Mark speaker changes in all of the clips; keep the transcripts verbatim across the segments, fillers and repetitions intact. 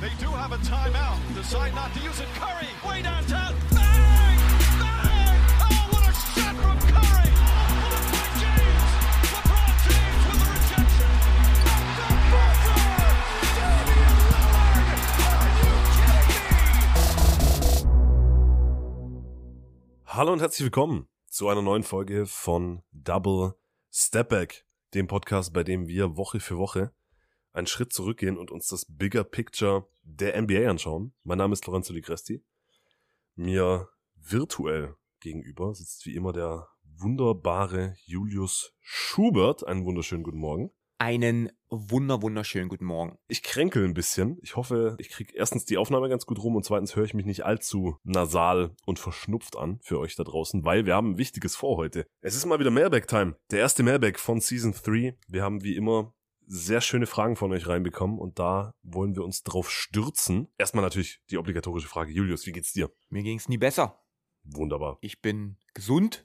Speaker 1: They do have a timeout. Decide not to use it. Curry, way downtown. Bang! Bang! Oh, what a shot from Curry! Blocked by James. LeBron James with the rejection. The buzzer! Damian Lillard! Are you kidding me?
Speaker 2: Hallo und herzlich willkommen zu einer neuen Folge von Double Step Back, dem Podcast, bei dem wir Woche für Woche einen Schritt zurückgehen und uns das Bigger Picture der N B A anschauen. Mein Name ist Lorenzo Di Cresti. Mir virtuell gegenüber sitzt wie immer der wunderbare Julius Schubert. Einen wunderschönen guten Morgen.
Speaker 3: Einen wunder wunderschönen guten Morgen.
Speaker 2: Ich kränkel ein bisschen. Ich hoffe, ich kriege erstens die Aufnahme ganz gut rum und zweitens höre ich mich nicht allzu nasal und verschnupft an für euch da draußen, weil wir haben ein wichtiges vor heute. Es ist mal wieder Mailbag-Time. Der erste Mailbag von Season drei. Wir haben wie immer sehr schöne Fragen von euch reinbekommen und da wollen wir uns drauf stürzen. Erstmal natürlich die obligatorische Frage. Julius, wie geht's dir?
Speaker 3: Mir ging's nie besser.
Speaker 2: Wunderbar.
Speaker 3: Ich bin gesund.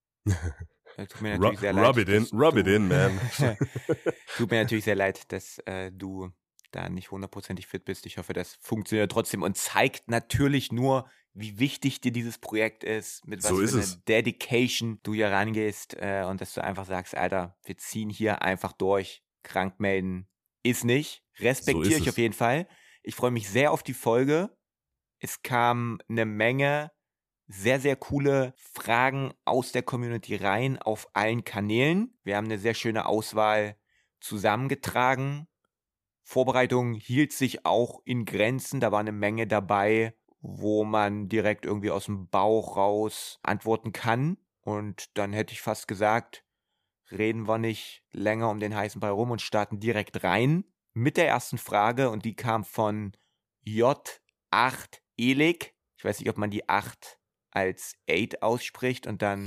Speaker 3: Tut mir natürlich
Speaker 2: Ru-
Speaker 3: sehr leid,
Speaker 2: rub it in,
Speaker 3: dass
Speaker 2: rub
Speaker 3: du-
Speaker 2: it in, man.
Speaker 3: Tut mir natürlich sehr leid, dass äh, du da nicht hundertprozentig fit bist. Ich hoffe, das funktioniert trotzdem und zeigt natürlich nur, wie wichtig dir dieses Projekt ist, mit was
Speaker 2: So
Speaker 3: für
Speaker 2: ist
Speaker 3: eine
Speaker 2: es.
Speaker 3: Dedication du hier rangehst äh, und dass du einfach sagst, Alter, wir ziehen hier einfach durch. Krank melden ist nicht. Respektiere
Speaker 2: So ist
Speaker 3: ich
Speaker 2: es.
Speaker 3: auf jeden Fall. Ich freue mich sehr auf die Folge. Es kam eine Menge sehr, sehr coole Fragen aus der Community rein auf allen Kanälen. Wir haben eine sehr schöne Auswahl zusammengetragen. Vorbereitung hielt sich auch in Grenzen. Da war eine Menge dabei, wo man direkt irgendwie aus dem Bauch raus antworten kann. Und dann hätte ich fast gesagt, reden wir nicht länger um den heißen Brei rum und starten direkt rein mit der ersten Frage. Und die kam von J acht Elik. Ich weiß nicht, ob man die acht als acht ausspricht und dann...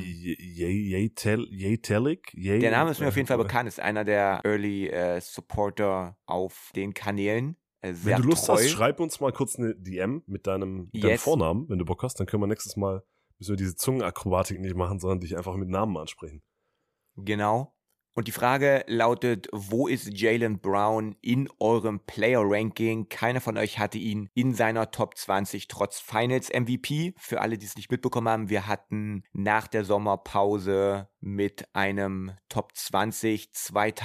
Speaker 2: Jatelik?
Speaker 3: Der Name ist mir auf jeden Fall bekannt, ist einer der Early äh, Supporter auf den Kanälen. Äh, sehr
Speaker 2: Wenn du Lust
Speaker 3: treu.
Speaker 2: hast, schreib uns mal kurz eine D M mit deinem, mit deinem
Speaker 3: Yes.
Speaker 2: Vornamen, wenn du Bock hast. Dann können wir nächstes Mal, müssen wir diese Zungenakrobatik nicht machen, sondern dich einfach mit Namen ansprechen.
Speaker 3: Genau. Und die Frage lautet, wo ist Jaylen Brown in eurem Player-Ranking? Keiner von euch hatte ihn in seiner Top zwanzig trotz Finals-M V P. Für alle, die es nicht mitbekommen haben, wir hatten nach der Sommerpause mit einem Top zwanzig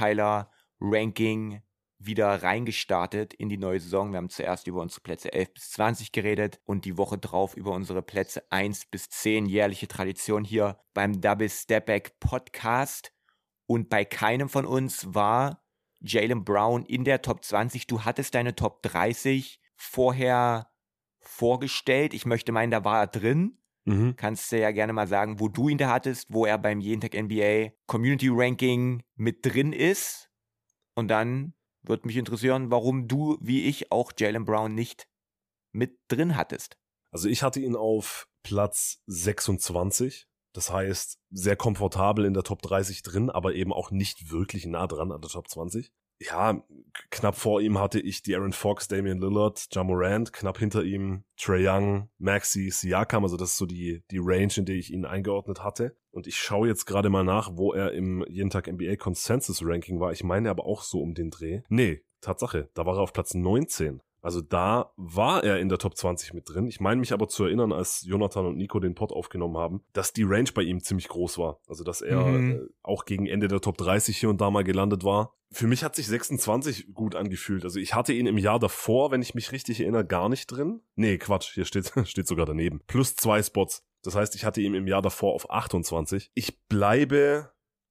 Speaker 3: Zweiteiler-Ranking wieder reingestartet in die neue Saison. Wir haben zuerst über unsere Plätze elf bis zwanzig geredet und die Woche drauf über unsere Plätze eins bis zehn, jährliche Tradition hier beim Double Step Back Podcast. Und bei keinem von uns war Jaylen Brown in der Top zwanzig. Du hattest deine Top dreißig vorher vorgestellt. Ich möchte meinen, da war er drin.
Speaker 2: Mhm.
Speaker 3: Kannst du ja gerne mal sagen, wo du ihn da hattest, wo er beim Jeden Tag N B A Community Ranking mit drin ist. Und dann würde mich interessieren, warum du, wie ich, auch Jaylen Brown nicht mit drin hattest.
Speaker 2: Also ich hatte ihn auf Platz sechsundzwanzig. Das heißt, sehr komfortabel in der Top dreißig drin, aber eben auch nicht wirklich nah dran an der Top zwanzig. Ja, k- knapp vor ihm hatte ich De'Aaron Fox, Damian Lillard, Ja Morant, knapp hinter ihm Trae Young, Maxey, Siakam, also das ist so die, die Range, in der ich ihn eingeordnet hatte. Und ich schaue jetzt gerade mal nach, wo er im Jeden Tag N B A Consensus Ranking war. Ich meine aber auch so um den Dreh. Nee, Tatsache, da war er auf Platz neunzehn. Also da war er in der Top zwanzig mit drin. Ich meine mich aber zu erinnern, als Jonathan und Nico den Pod aufgenommen haben, dass die Range bei ihm ziemlich groß war. Also dass er
Speaker 3: Mhm.
Speaker 2: äh, auch gegen Ende der Top dreißig hier und da mal gelandet war. Für mich hat sich sechsundzwanzig gut angefühlt. Also ich hatte ihn im Jahr davor, wenn ich mich richtig erinnere, gar nicht drin. Nee, Quatsch, hier steht, steht sogar daneben. Plus zwei Spots. Das heißt, ich hatte ihn im Jahr davor auf achtundzwanzig. Ich bleibe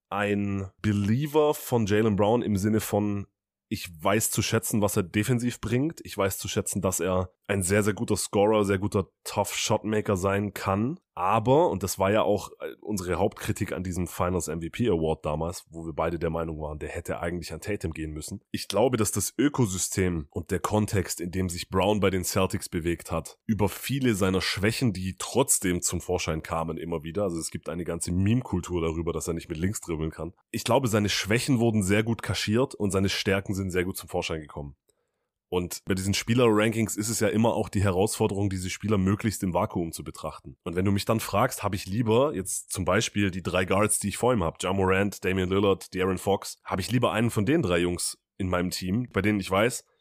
Speaker 2: ein Believer von Jaylen Brown im Sinne von, ich weiß zu schätzen, was er defensiv bringt. Ich weiß zu schätzen, dass er ein sehr, sehr guter Scorer, sehr guter Tough-Shotmaker sein kann. Aber, und das war ja auch unsere Hauptkritik an diesem Finals M V P Award damals, wo wir beide der Meinung waren, der hätte eigentlich an Tatum gehen müssen. Ich glaube, dass das Ökosystem und der Kontext, in dem sich Brown bei den Celtics bewegt hat, über viele seiner Schwächen, die trotzdem zum Vorschein kamen immer wieder, also es gibt eine ganze Meme-Kultur darüber, dass er nicht mit links dribbeln kann. Ich glaube, seine Schwächen wurden sehr gut kaschiert und seine Stärken sind sehr gut zum Vorschein gekommen. Und bei diesen Spieler-Rankings ist es ja immer auch die Herausforderung, diese Spieler möglichst im Vakuum zu betrachten. Und wenn du mich dann fragst, habe ich lieber jetzt zum Beispiel die drei Guards, die ich vor ihm habe, Ja Morant, Damian Lillard, De'Aaron Fox, habe ich lieber einen von den drei Jungs in meinem Team, bei denen ich weiß,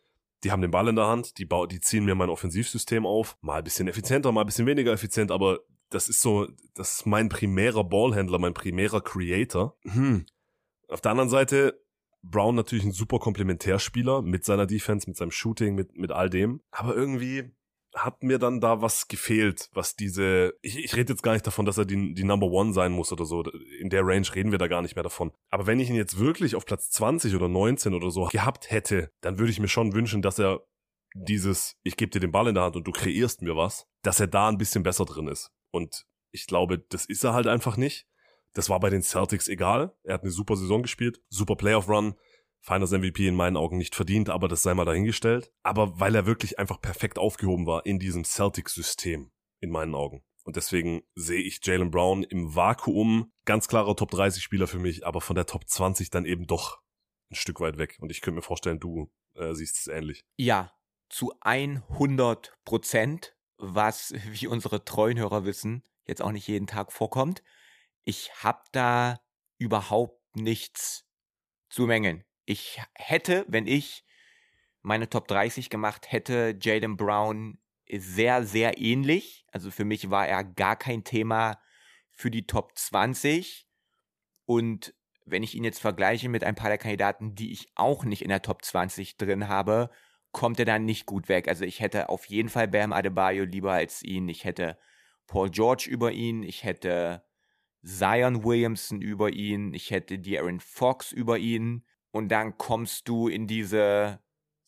Speaker 2: die haben den Ball in der Hand, die, bau- die ziehen mir mein Offensivsystem auf, mal ein bisschen effizienter, mal ein bisschen weniger effizient, aber das ist so, das ist mein primärer Ballhändler, mein primärer Creator. Hm. Auf der anderen Seite, Brown natürlich ein super Komplementärspieler mit seiner Defense, mit seinem Shooting, mit, mit all dem, aber irgendwie hat mir dann da was gefehlt, was diese, ich, ich rede jetzt gar nicht davon, dass er die, die Number One sein muss oder so, in der Range reden wir da gar nicht mehr davon. Aber wenn ich ihn jetzt wirklich auf Platz zwanzig oder neunzehn oder so gehabt hätte, dann würde ich mir schon wünschen, dass er dieses, ich gebe dir den Ball in der Hand und du kreierst mir was, dass er da ein bisschen besser drin ist. Und ich glaube, das ist er halt einfach nicht. Das war bei den Celtics egal. Er hat eine super Saison gespielt, super Playoff-Run, Finals M V P in meinen Augen nicht verdient, aber das sei mal dahingestellt. Aber weil er wirklich einfach perfekt aufgehoben war in diesem Celtics-System, in meinen Augen. Und deswegen sehe ich Jaylen Brown im Vakuum, ganz klarer Top dreißig Spieler für mich, aber von der Top zwanzig dann eben doch ein Stück weit weg. Und ich könnte mir vorstellen, du äh, siehst es ähnlich.
Speaker 3: Ja, zu hundert Prozent, was, wie unsere treuen Hörer wissen, jetzt auch nicht jeden Tag vorkommt. Ich habe da überhaupt nichts zu mängeln. Ich hätte, wenn ich meine Top dreißig gemacht hätte, Jaylen Brown sehr, sehr ähnlich. Also für mich war er gar kein Thema für die Top zwanzig. Und wenn ich ihn jetzt vergleiche mit ein paar der Kandidaten, die ich auch nicht in der Top zwanzig drin habe, kommt er dann nicht gut weg. Also ich hätte auf jeden Fall Bam Adebayo lieber als ihn. Ich hätte Paul George über ihn. Ich hätte Zion Williamson über ihn. Ich hätte De'Aaron Fox über ihn. Und dann kommst du in diese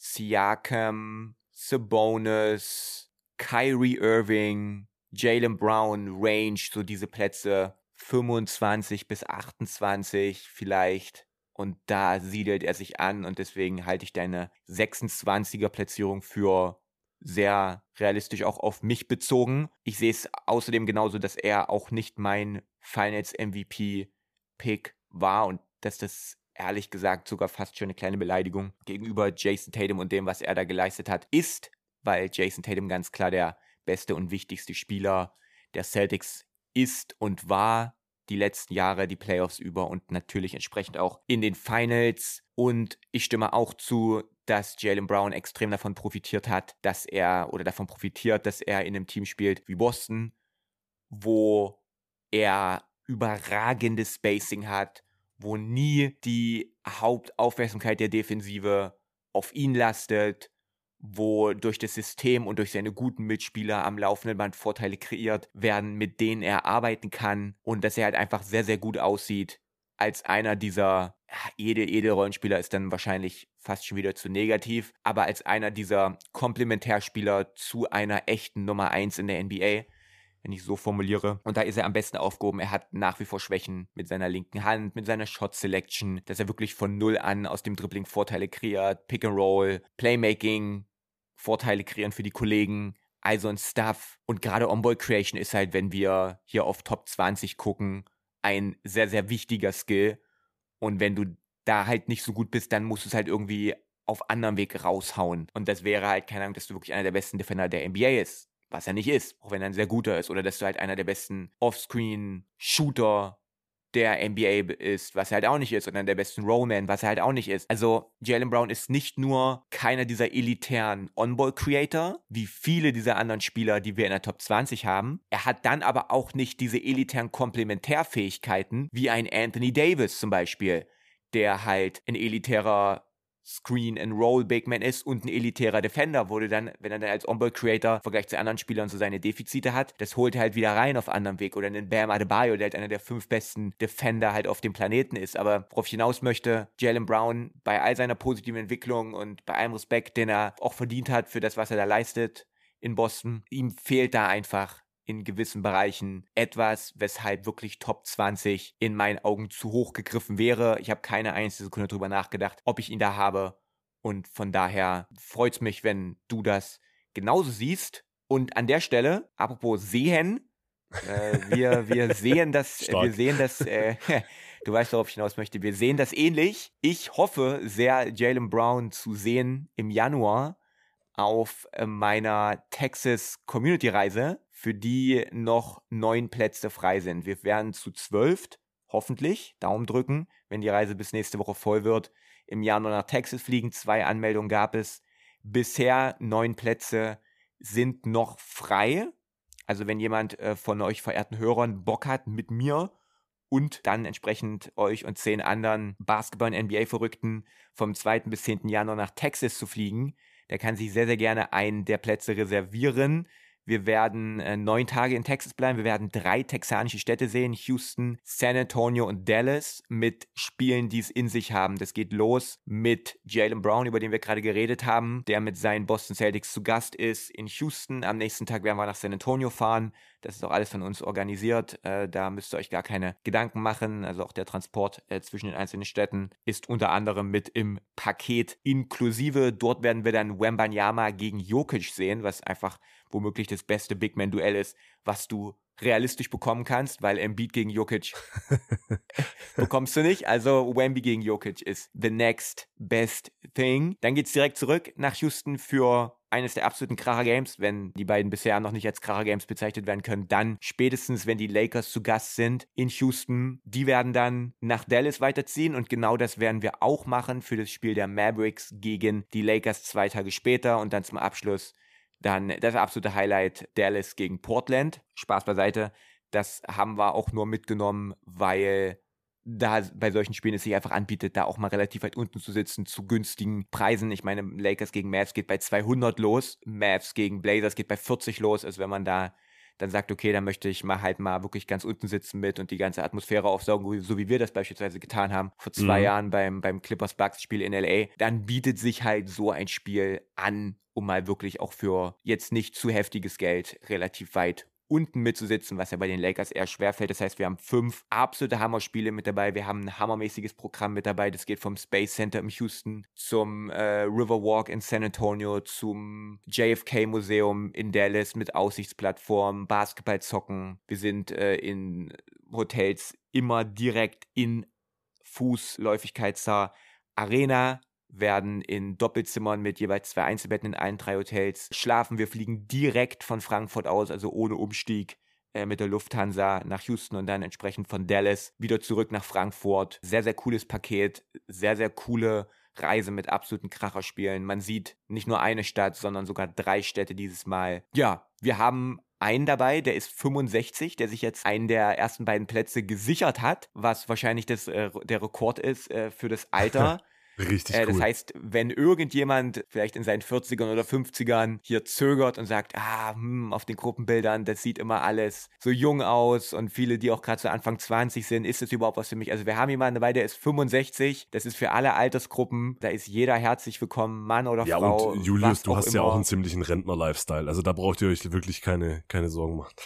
Speaker 3: Siakam, Sabonis, Kyrie Irving, Jaylen Brown Range, so diese Plätze fünfundzwanzig bis achtundzwanzig vielleicht. Und da siedelt er sich an und deswegen halte ich deine sechsundzwanziger Platzierung für sehr realistisch auch auf mich bezogen. Ich sehe es außerdem genauso, dass er auch nicht mein Finals M V P-Pick war und dass das ehrlich gesagt sogar fast schon eine kleine Beleidigung gegenüber Jason Tatum und dem, was er da geleistet hat, ist, weil Jason Tatum ganz klar der beste und wichtigste Spieler der Celtics ist und war die letzten Jahre, die Playoffs über und natürlich entsprechend auch in den Finals. Und ich stimme auch zu, dass Jaylen Brown extrem davon profitiert hat, dass er, oder davon profitiert, dass er in einem Team spielt wie Boston, wo er überragendes Spacing hat, wo nie die Hauptaufmerksamkeit der Defensive auf ihn lastet, wo durch das System und durch seine guten Mitspieler am laufenden Band Vorteile kreiert werden, mit denen er arbeiten kann und dass er halt einfach sehr, sehr gut aussieht als einer dieser, edel, edel Rollenspieler ist dann wahrscheinlich fast schon wieder zu negativ, aber als einer dieser Komplementärspieler zu einer echten Nummer eins in der N B A, wenn ich so formuliere. Und da ist er am besten aufgehoben. Er hat nach wie vor Schwächen mit seiner linken Hand, mit seiner Shot Selection, dass er wirklich von Null an aus dem Dribbling Vorteile kreiert, Pick and Roll, Playmaking, Vorteile kreieren für die Kollegen, all so ein Stuff. Und gerade On-Ball Creation ist halt, wenn wir hier auf Top zwanzig gucken, ein sehr, sehr wichtiger Skill. Und wenn du da halt nicht so gut bist, dann musst du es halt irgendwie auf anderem Weg raushauen. Und das wäre halt, keine Ahnung, dass du wirklich einer der besten Defender der N B A ist. Was er nicht ist, auch wenn er ein sehr guter ist. Oder dass du halt einer der besten Offscreen-Shooter der N B A ist, was er halt auch nicht ist. Oder einer der besten Rollman, was er halt auch nicht ist. Also Jaylen Brown ist nicht nur keiner dieser elitären On-Ball-Creator, wie viele dieser anderen Spieler, die wir in der Top zwanzig haben. Er hat dann aber auch nicht diese elitären Komplementärfähigkeiten, wie ein Anthony Davis zum Beispiel, der halt ein elitärer Screen-and-Roll-Big-Man ist und ein elitärer Defender, wurde dann, wenn er dann als On-Ball-Creator im Vergleich zu anderen Spielern so seine Defizite hat, das holt er halt wieder rein auf anderem Weg. Oder einen Bam Adebayo, der halt einer der fünf besten Defender halt auf dem Planeten ist. Aber worauf ich hinaus möchte, Jaylen Brown, bei all seiner positiven Entwicklung und bei allem Respekt, den er auch verdient hat für das, was er da leistet in Boston, ihm fehlt da einfach in gewissen Bereichen etwas, weshalb wirklich Top zwanzig in meinen Augen zu hoch gegriffen wäre. Ich habe keine einzige Sekunde drüber nachgedacht, ob ich ihn da habe. Und von daher freut es mich, wenn du das genauso siehst. Und an der Stelle, apropos sehen, äh, wir, wir sehen das,
Speaker 2: Stark.
Speaker 3: wir sehen das, äh, du weißt, worauf ich hinaus möchte, wir sehen das ähnlich. Ich hoffe sehr, Jaylen Brown zu sehen im Januar auf meiner Texas Community Reise, für die noch neun Plätze frei sind. Wir werden zu zwölft, hoffentlich, Daumen drücken, wenn die Reise bis nächste Woche voll wird, im Januar nach Texas fliegen. Zwei Anmeldungen gab es Bisher neun Plätze sind noch frei. Also wenn jemand äh, von euch verehrten Hörern Bock hat, mit mir und dann entsprechend euch und zehn anderen Basketball- und N B A-Verrückten vom zweiten bis zehnten Januar nach Texas zu fliegen, der kann sich sehr, sehr gerne einen der Plätze reservieren. Wir werden äh, neun Tage in Texas bleiben. Wir werden drei texanische Städte sehen. Houston, San Antonio und Dallas mit Spielen, die es in sich haben. Das geht los mit Jaylen Brown, über den wir gerade geredet haben, der mit seinen Boston Celtics zu Gast ist in Houston. Am nächsten Tag werden wir nach San Antonio fahren. Das ist auch alles von uns organisiert. Äh, da müsst ihr euch gar keine Gedanken machen. Also auch der Transport äh, zwischen den einzelnen Städten ist unter anderem mit im Paket inklusive. Dort werden wir dann Wembanyama gegen Jokic sehen, was einfach womöglich das beste Big-Man-Duell ist, was du realistisch bekommen kannst, weil Embiid gegen Jokic bekommst du nicht. Also Wemby gegen Jokic ist the next best thing. Dann geht's direkt zurück nach Houston für eines der absoluten Kracher-Games. Wenn die beiden bisher noch nicht als Kracher-Games bezeichnet werden können, dann spätestens, wenn die Lakers zu Gast sind in Houston. Die werden dann nach Dallas weiterziehen und genau das werden wir auch machen für das Spiel der Mavericks gegen die Lakers zwei Tage später und dann zum Abschluss dann das absolute Highlight, Dallas gegen Portland. Spaß beiseite. Das haben wir auch nur mitgenommen, weil da bei solchen Spielen es sich einfach anbietet, da auch mal relativ weit unten zu sitzen, zu günstigen Preisen. Ich meine, Lakers gegen Mavs geht bei zweihundert los, Mavs gegen Blazers geht bei vierzig los. Also wenn man da dann sagt, okay, dann möchte ich mal halt mal wirklich ganz unten sitzen mit und die ganze Atmosphäre aufsaugen, so wie wir das beispielsweise getan haben vor zwei mhm. Jahren beim, beim Clippers-Bucks-Spiel in L A, dann bietet sich halt so ein Spiel an, um mal wirklich auch für jetzt nicht zu heftiges Geld relativ weit unten mitzusitzen, was ja bei den Lakers eher schwerfällt. Das heißt, wir haben fünf absolute Hammerspiele mit dabei. Wir haben ein hammermäßiges Programm mit dabei. Das geht vom Space Center in Houston zum äh, Riverwalk in San Antonio, zum J F K Museum in Dallas mit Aussichtsplattform, Basketball zocken. Wir sind äh, in Hotels immer direkt in Fußläufigkeit zur Arena, werden in Doppelzimmern mit jeweils zwei Einzelbetten in allen drei Hotels schlafen. Wir fliegen direkt von Frankfurt aus, also ohne Umstieg äh, mit der Lufthansa nach Houston und dann entsprechend von Dallas wieder zurück nach Frankfurt. Sehr, sehr cooles Paket, sehr, sehr coole Reise mit absoluten Kracherspielen. Man sieht nicht nur eine Stadt, sondern sogar drei Städte dieses Mal. Ja, wir haben einen dabei, der ist fünfundsechzig, der sich jetzt einen der ersten beiden Plätze gesichert hat, was wahrscheinlich das, äh, der Rekord ist äh, für das Alter.
Speaker 2: Richtig
Speaker 3: äh,
Speaker 2: cool.
Speaker 3: Das heißt, wenn irgendjemand vielleicht in seinen vierzigern oder fünfzigern hier zögert und sagt, ah, hm, auf den Gruppenbildern, das sieht immer alles so jung aus und viele, die auch gerade so Anfang zwanzig sind, ist das überhaupt was für mich? Also wir haben jemanden dabei, der ist fünfundsechzig, das ist für alle Altersgruppen, da ist jeder herzlich willkommen, Mann oder
Speaker 2: ja,
Speaker 3: Frau.
Speaker 2: Ja, und Julius, du
Speaker 3: auch
Speaker 2: hast
Speaker 3: immer.
Speaker 2: ja auch einen ziemlichen Rentner-Lifestyle, also da braucht ihr euch wirklich keine, keine Sorgen machen.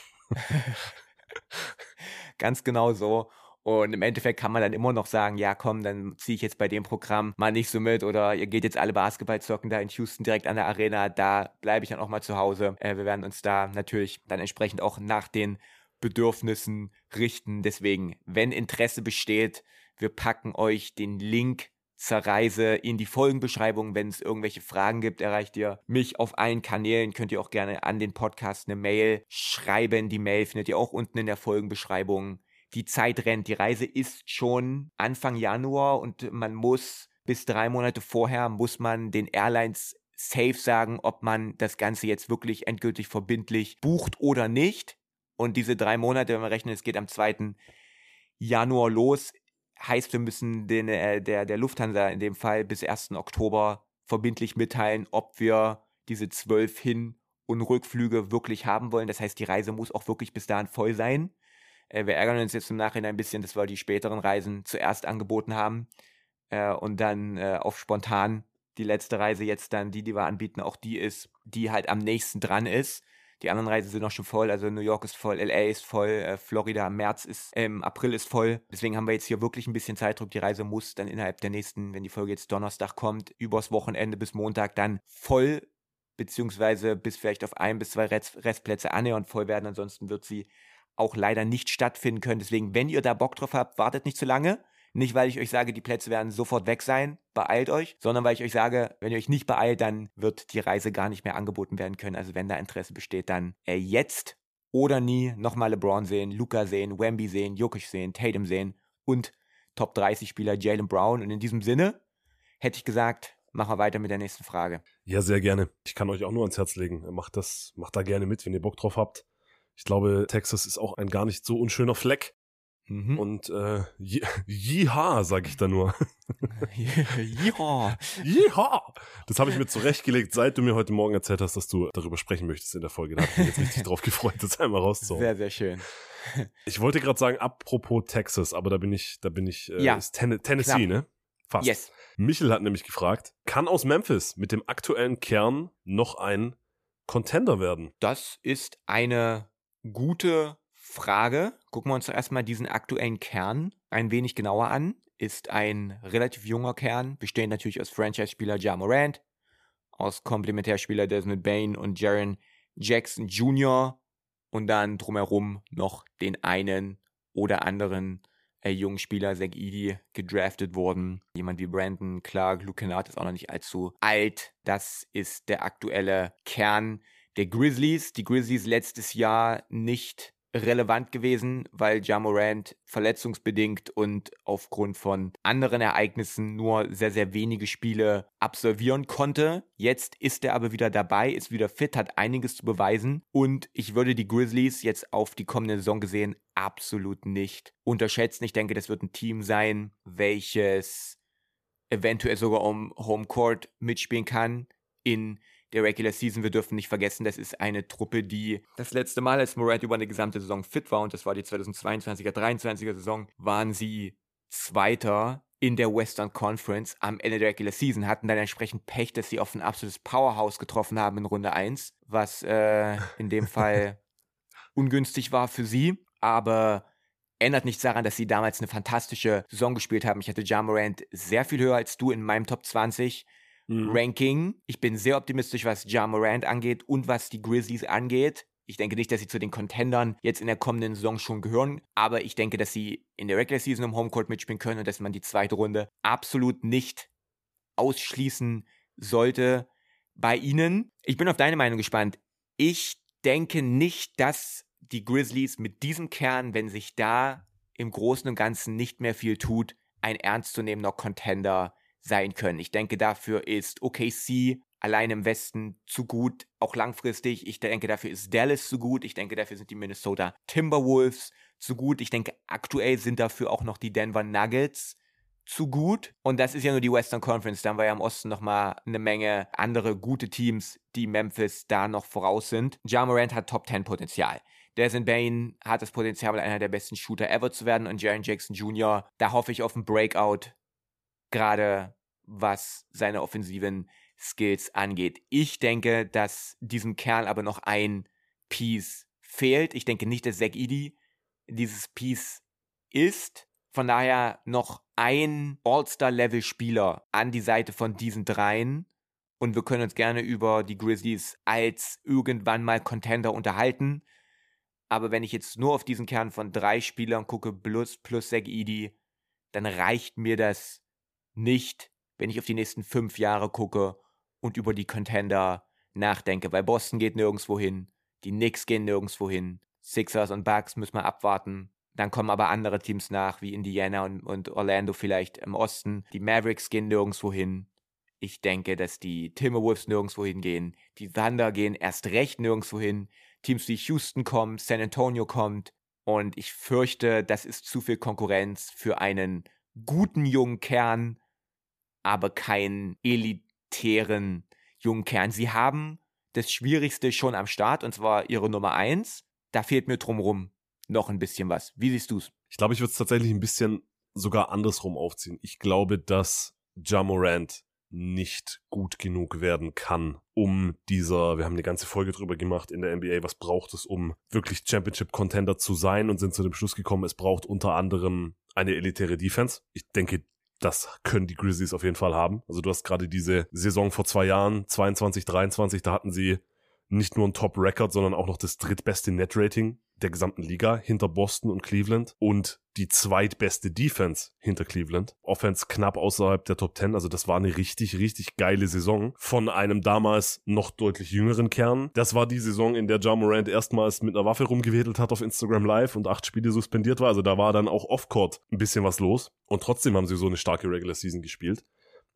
Speaker 3: Ganz genau so. Und im Endeffekt kann man dann immer noch sagen, ja komm, dann ziehe ich jetzt bei dem Programm mal nicht so mit oder ihr geht jetzt alle Basketball zocken da in Houston direkt an der Arena, da bleibe ich dann auch mal zu Hause. Äh, wir werden uns da natürlich dann entsprechend auch nach den Bedürfnissen richten. Deswegen, wenn Interesse besteht, wir packen euch den Link zur Reise in die Folgenbeschreibung. Wenn es irgendwelche Fragen gibt, erreicht ihr mich auf allen Kanälen. Könnt ihr auch gerne an den Podcast eine Mail schreiben. Die Mail findet ihr auch unten in der Folgenbeschreibung. Die Zeit rennt. Die Reise ist schon Anfang Januar und man muss bis drei Monate vorher, muss man den Airlines safe sagen, ob man das Ganze jetzt wirklich endgültig verbindlich bucht oder nicht. Und diese drei Monate, wenn wir rechnen, es geht am zweiten Januar los, heißt, wir müssen den, äh, der, der Lufthansa in dem Fall bis ersten Oktober verbindlich mitteilen, ob wir diese zwölf Hin- und Rückflüge wirklich haben wollen. Das heißt, die Reise muss auch wirklich bis dahin voll sein. Äh, wir ärgern uns jetzt im Nachhinein ein bisschen, dass wir die späteren Reisen zuerst angeboten haben äh, und dann äh, auf spontan die letzte Reise jetzt dann, die, die wir anbieten, auch die ist, die halt am nächsten dran ist. Die anderen Reisen sind noch schon voll, also New York ist voll, L A ist voll, äh, Florida im März ist, äh, im April ist voll. Deswegen haben wir jetzt hier wirklich ein bisschen Zeitdruck. Die Reise muss dann innerhalb der nächsten, wenn die Folge jetzt Donnerstag kommt, übers Wochenende bis Montag dann voll, beziehungsweise bis vielleicht auf ein bis zwei Rest, Restplätze annähernd voll werden. Ansonsten wird sie auch leider nicht stattfinden können. Deswegen, wenn ihr da Bock drauf habt, wartet nicht zu lange. Nicht, weil ich euch sage, die Plätze werden sofort weg sein, beeilt euch, sondern weil ich euch sage, wenn ihr euch nicht beeilt, dann wird die Reise gar nicht mehr angeboten werden können. Also wenn da Interesse besteht, dann äh, jetzt oder nie nochmal LeBron sehen, Luka sehen, Wemby sehen, Jokic sehen, Tatum sehen und Top dreißig Spieler Jaylen Brown. Und in diesem Sinne hätte ich gesagt, machen wir weiter mit der nächsten Frage.
Speaker 2: Ja, sehr gerne. Ich kann euch auch nur ans Herz legen. Macht das, macht da gerne mit, wenn ihr Bock drauf habt. Ich glaube, Texas ist auch ein gar nicht so unschöner Fleck. Mhm. Und äh, Jiha, sag ich da nur.
Speaker 3: Jiha.
Speaker 2: Jiha. Das habe ich mir zurechtgelegt, seit du mir heute Morgen erzählt hast, dass du darüber sprechen möchtest in der Folge. Da habe ich mich jetzt richtig drauf gefreut, das einmal rauszuhauen.
Speaker 3: Sehr, sehr schön.
Speaker 2: Ich wollte gerade sagen, apropos Texas, aber da bin ich, da bin ich, äh,
Speaker 3: ja,
Speaker 2: ist Ten- Tennessee, knapp. Ne? Fast.
Speaker 3: Yes.
Speaker 2: Michel hat nämlich gefragt, kann aus Memphis mit dem aktuellen Kern noch ein Contender werden?
Speaker 3: Das ist eine gute Frage. Gucken wir uns doch erstmal diesen aktuellen Kern ein wenig genauer an. Ist ein relativ junger Kern, bestehend natürlich aus Franchise-Spieler Ja Morant, aus Komplementärspieler Desmond Bane und Jaren Jackson Junior und dann drumherum noch den einen oder anderen äh, jungen Spieler, Zach Edey, gedraftet worden. Jemand wie Brandon Clark, Luke Kennard ist auch noch nicht allzu alt. Das ist der aktuelle Kern der Grizzlies. Die Grizzlies letztes Jahr nicht relevant gewesen, weil Ja Morant verletzungsbedingt und aufgrund von anderen Ereignissen nur sehr, sehr wenige Spiele absolvieren konnte. Jetzt ist er aber wieder dabei, ist wieder fit, hat einiges zu beweisen und ich würde die Grizzlies jetzt auf die kommende Saison gesehen absolut nicht unterschätzen. Ich denke, das wird ein Team sein, welches eventuell sogar um Homecourt mitspielen kann in der Regular Season. Wir dürfen nicht vergessen, das ist eine Truppe, die das letzte Mal, als Morant über eine gesamte Saison fit war, und das war die zweitausendzweiundzwanziger dreiundzwanziger Saison, waren sie Zweiter in der Western Conference am Ende der Regular Season, hatten dann entsprechend Pech, dass sie auf ein absolutes Powerhouse getroffen haben in Runde eins, was äh, in dem Fall ungünstig war für sie, aber ändert nichts daran, dass sie damals eine fantastische Saison gespielt haben. Ich hatte Ja Morant sehr viel höher als du in meinem Top zwanzig Ranking. Ich bin sehr optimistisch, was Ja Morant angeht und was die Grizzlies angeht. Ich denke nicht, dass sie zu den Contendern jetzt in der kommenden Saison schon gehören, aber ich denke, dass sie in der Regular Season im Homecourt mitspielen können und dass man die zweite Runde absolut nicht ausschließen sollte bei ihnen. Ich bin auf deine Meinung gespannt. Ich denke nicht, dass die Grizzlies mit diesem Kern, wenn sich da im Großen und Ganzen nicht mehr viel tut, ein ernstzunehmender Contender sein können. Ich denke, dafür ist O K C allein im Westen zu gut, auch langfristig. Ich denke, dafür ist Dallas zu gut. Ich denke, dafür sind die Minnesota Timberwolves zu gut. Ich denke, aktuell sind dafür auch noch die Denver Nuggets zu gut. Und das ist ja nur die Western Conference. Da haben wir ja im Osten nochmal eine Menge andere gute Teams, die Memphis da noch voraus sind. Ja Morant hat Top zehn Potenzial. Desmond Bane hat das Potenzial, einer der besten Shooter ever zu werden. Und Jaren Jackson Junior, da hoffe ich auf einen Breakout, gerade was seine offensiven Skills angeht. Ich denke, dass diesem Kerl aber noch ein Piece fehlt. Ich denke nicht, dass Zach Edey dieses Piece ist. Von daher noch ein All-Star-Level-Spieler an die Seite von diesen dreien. Und wir können uns gerne über die Grizzlies als irgendwann mal Contender unterhalten. Aber wenn ich jetzt nur auf diesen Kern von drei Spielern gucke, plus, plus Zach Edey, dann reicht mir das nicht, wenn ich auf die nächsten fünf Jahre gucke und über die Contender nachdenke, weil Boston geht nirgendwo hin, die Knicks gehen nirgendwo hin, Sixers und Bucks müssen wir abwarten, dann kommen aber andere Teams nach, wie Indiana und, und Orlando vielleicht im Osten, die Mavericks gehen nirgendwo hin, ich denke, dass die Timberwolves nirgendwo hingehen, die Thunder gehen erst recht nirgendwo hin, Teams wie Houston kommen, San Antonio kommt und ich fürchte, das ist zu viel Konkurrenz für einen guten jungen Kern, aber keinen elitären jungen Kern. Sie haben das Schwierigste schon am Start, und zwar ihre Nummer eins. Da fehlt mir drumherum noch ein bisschen was. Wie siehst du's?
Speaker 2: Ich glaube, ich würde es tatsächlich ein bisschen sogar andersrum aufziehen. Ich glaube, dass Ja Morant nicht gut genug werden kann, um dieser, wir haben eine ganze Folge drüber gemacht in der N B A, was braucht es, um wirklich Championship-Contender zu sein, und sind zu dem Schluss gekommen, es braucht unter anderem eine elitäre Defense. Ich denke, das können die Grizzlies auf jeden Fall haben. Also du hast gerade diese Saison vor zwei Jahren, zweiundzwanzig, dreiundzwanzig, da hatten sie nicht nur ein Top-Record, sondern auch noch das drittbeste Net-Rating der gesamten Liga hinter Boston und Cleveland und die zweitbeste Defense hinter Cleveland. Offense knapp außerhalb der Top zehn, also das war eine richtig, richtig geile Saison von einem damals noch deutlich jüngeren Kern. Das war die Saison, in der Ja Morant erstmals mit einer Waffe rumgewedelt hat auf Instagram Live und acht Spiele suspendiert war, also da war dann auch Off-Court ein bisschen was los und trotzdem haben sie so eine starke Regular Season gespielt.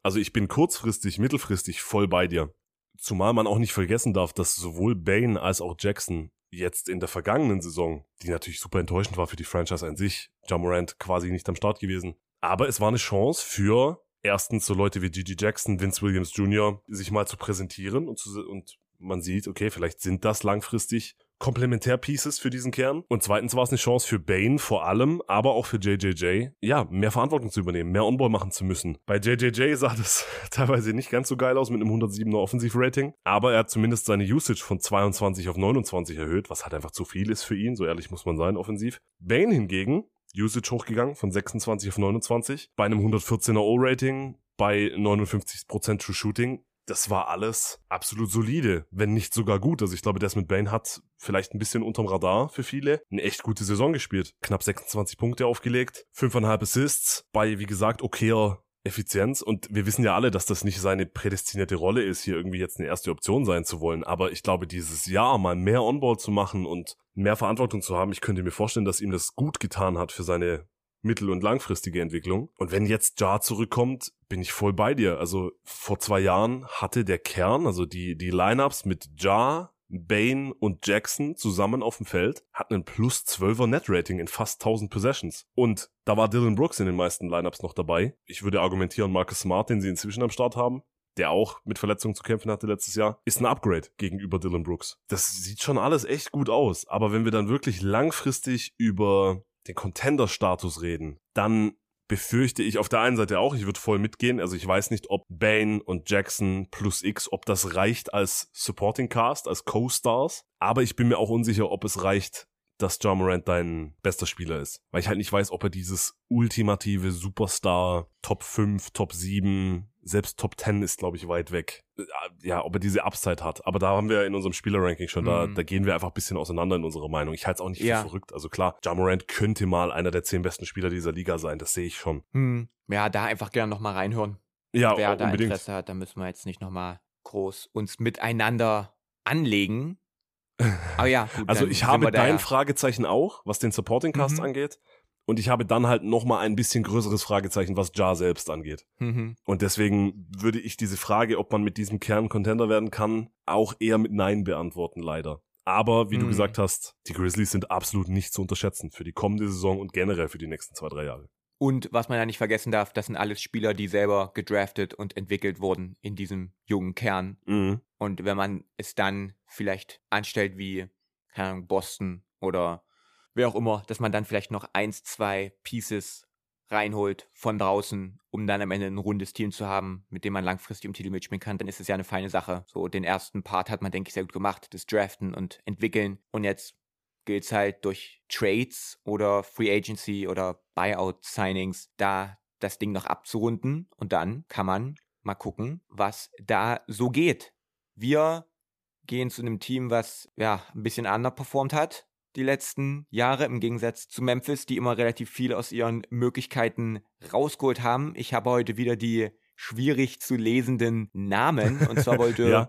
Speaker 2: Also ich bin kurzfristig, mittelfristig voll bei dir. Zumal man auch nicht vergessen darf, dass sowohl Bane als auch Jackson jetzt in der vergangenen Saison, die natürlich super enttäuschend war für die Franchise an sich, Ja Morant quasi nicht am Start gewesen. Aber es war eine Chance für erstens so Leute wie Gigi Jackson, Vince Williams Junior, sich mal zu präsentieren und, zu, und man sieht, okay, vielleicht sind das langfristig Komplementär-Pieces für diesen Kern. Und zweitens war es eine Chance für Bane vor allem, aber auch für J J J, ja, mehr Verantwortung zu übernehmen, mehr On-Ball machen zu müssen. Bei J J J sah das teilweise nicht ganz so geil aus mit einem hundertsiebener Offensiv-Rating, aber er hat zumindest seine Usage von zweiundzwanzig auf neunundzwanzig erhöht, was halt einfach zu viel ist für ihn, so ehrlich muss man sein, offensiv. Bane hingegen, Usage hochgegangen von sechsundzwanzig auf neunundzwanzig, bei einem hundertvierzehner O-Rating, bei neunundfünfzig Prozent True Shooting. Das war alles absolut solide, wenn nicht sogar gut. Also ich glaube, Desmond Bane hat vielleicht ein bisschen unterm Radar für viele eine echt gute Saison gespielt. Knapp sechsundzwanzig Punkte aufgelegt, fünfeinhalb Assists bei, wie gesagt, okayer Effizienz. Und wir wissen ja alle, dass das nicht seine prädestinierte Rolle ist, hier irgendwie jetzt eine erste Option sein zu wollen. Aber ich glaube, dieses Jahr mal mehr On-Ball zu machen und mehr Verantwortung zu haben, ich könnte mir vorstellen, dass ihm das gut getan hat für seine mittel- und langfristige Entwicklung. Und wenn jetzt Ja zurückkommt, bin ich voll bei dir. Also vor zwei Jahren hatte der Kern, also die, die Lineups mit Ja, Bane und Jackson zusammen auf dem Feld, hatten ein plus zwölfer Net-Rating in fast tausend Possessions. Und da war Dillon Brooks in den meisten Lineups noch dabei. Ich würde argumentieren, Marcus Smart, den sie inzwischen am Start haben, der auch mit Verletzungen zu kämpfen hatte letztes Jahr, ist ein Upgrade gegenüber Dillon Brooks. Das sieht schon alles echt gut aus. Aber wenn wir dann wirklich langfristig über den Contender-Status reden, dann befürchte ich auf der einen Seite auch, ich würde voll mitgehen, also ich weiß nicht, ob Bane und Jackson plus X, ob das reicht als Supporting Cast, als Co-Stars, aber ich bin mir auch unsicher, ob es reicht, dass Ja Morant dein bester Spieler ist, weil ich halt nicht weiß, ob er dieses ultimative Superstar Top fünf, Top sieben, selbst Top zehn ist, glaube ich, weit weg. Ja, ob er diese Upside hat. Aber da haben wir in unserem Spieler-Ranking schon, mhm. da, da gehen wir einfach ein bisschen auseinander in unserer Meinung. Ich halte es auch nicht
Speaker 3: ja.
Speaker 2: für verrückt. Also klar, Ja Morant könnte mal einer der zehn besten Spieler dieser Liga sein. Das sehe ich schon.
Speaker 3: Hm. Ja, da einfach gerne nochmal reinhören.
Speaker 2: Ja,
Speaker 3: Wer da
Speaker 2: unbedingt.
Speaker 3: Interesse hat, da müssen wir jetzt nicht nochmal groß uns miteinander anlegen. Aber ja, gut,
Speaker 2: also ich habe dein
Speaker 3: ja.
Speaker 2: Fragezeichen auch, was den Supporting Cast mhm. angeht. Und ich habe dann halt nochmal ein bisschen größeres Fragezeichen, was Ja selbst angeht.
Speaker 3: Mhm.
Speaker 2: Und deswegen würde ich diese Frage, ob man mit diesem Kern Contender werden kann, auch eher mit Nein beantworten, leider. Aber, wie mhm. du gesagt hast, die Grizzlies sind absolut nicht zu unterschätzen für die kommende Saison und generell für die nächsten zwei, drei Jahre.
Speaker 3: Und was man ja nicht vergessen darf, das sind alles Spieler, die selber gedraftet und entwickelt wurden in diesem jungen Kern.
Speaker 2: Mhm.
Speaker 3: Und wenn man es dann vielleicht anstellt wie, keine Ahnung, Boston oder wer auch immer, dass man dann vielleicht noch eins, zwei Pieces reinholt von draußen, um dann am Ende ein rundes Team zu haben, mit dem man langfristig im Titel mitspielen kann, dann ist es ja eine feine Sache. So, den ersten Part hat man, denke ich, sehr gut gemacht, das Draften und Entwickeln. Und jetzt gilt es halt durch Trades oder Free Agency oder Buyout-Signings, da das Ding noch abzurunden. Und dann kann man mal gucken, was da so geht. Wir gehen zu einem Team, was ja ein bisschen underperformed hat die letzten Jahre, im Gegensatz zu Memphis, die immer relativ viel aus ihren Möglichkeiten rausgeholt haben. Ich habe heute wieder die schwierig zu lesenden Namen, und zwar wollte...
Speaker 2: ja.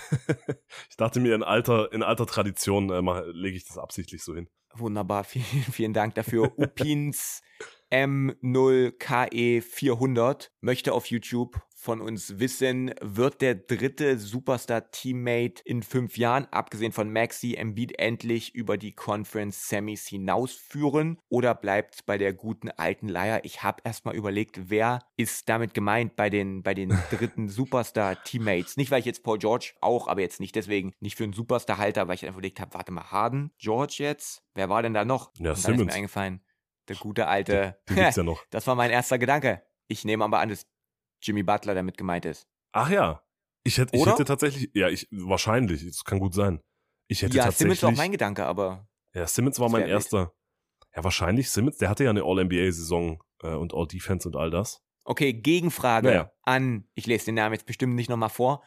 Speaker 2: Ich dachte mir, in alter, in alter Tradition äh, lege ich das absichtlich so hin.
Speaker 3: Wunderbar, vielen, vielen Dank dafür. Upins M null K E vierhundert möchte auf YouTube von uns wissen, wird der dritte Superstar-Teammate in fünf Jahren, abgesehen von Maxey, Embiid, endlich über die Conference-Semis hinausführen oder bleibt bei der guten alten Leier? Ich habe erstmal überlegt, wer ist damit gemeint bei den, bei den dritten Superstar-Teammates? Nicht, weil ich jetzt Paul George auch, aber jetzt nicht deswegen nicht für einen Superstar halte, weil ich einfach überlegt habe, warte mal, Harden, George jetzt? Wer war denn da noch?
Speaker 2: Ja,
Speaker 3: Und dann
Speaker 2: Simmons.
Speaker 3: ist mir eingefallen, der gute alte.
Speaker 2: Den, den gibt's ja noch.
Speaker 3: Das war mein erster Gedanke. Ich nehme aber an, dass Jimmy Butler damit gemeint ist.
Speaker 2: Ach ja. Ich hätte, ich
Speaker 3: Oder?
Speaker 2: hätte tatsächlich, ja, ich, wahrscheinlich, das kann gut sein. Ich hätte
Speaker 3: ja,
Speaker 2: tatsächlich.
Speaker 3: Simmons war auch mein Gedanke, aber.
Speaker 2: Ja, Simmons war mein erster. Ja, wahrscheinlich Simmons, der hatte ja eine All N B A-Saison äh, und All-Defense und all das.
Speaker 3: Okay, Gegenfrage
Speaker 2: naja.
Speaker 3: an, ich lese den Namen jetzt bestimmt nicht nochmal vor.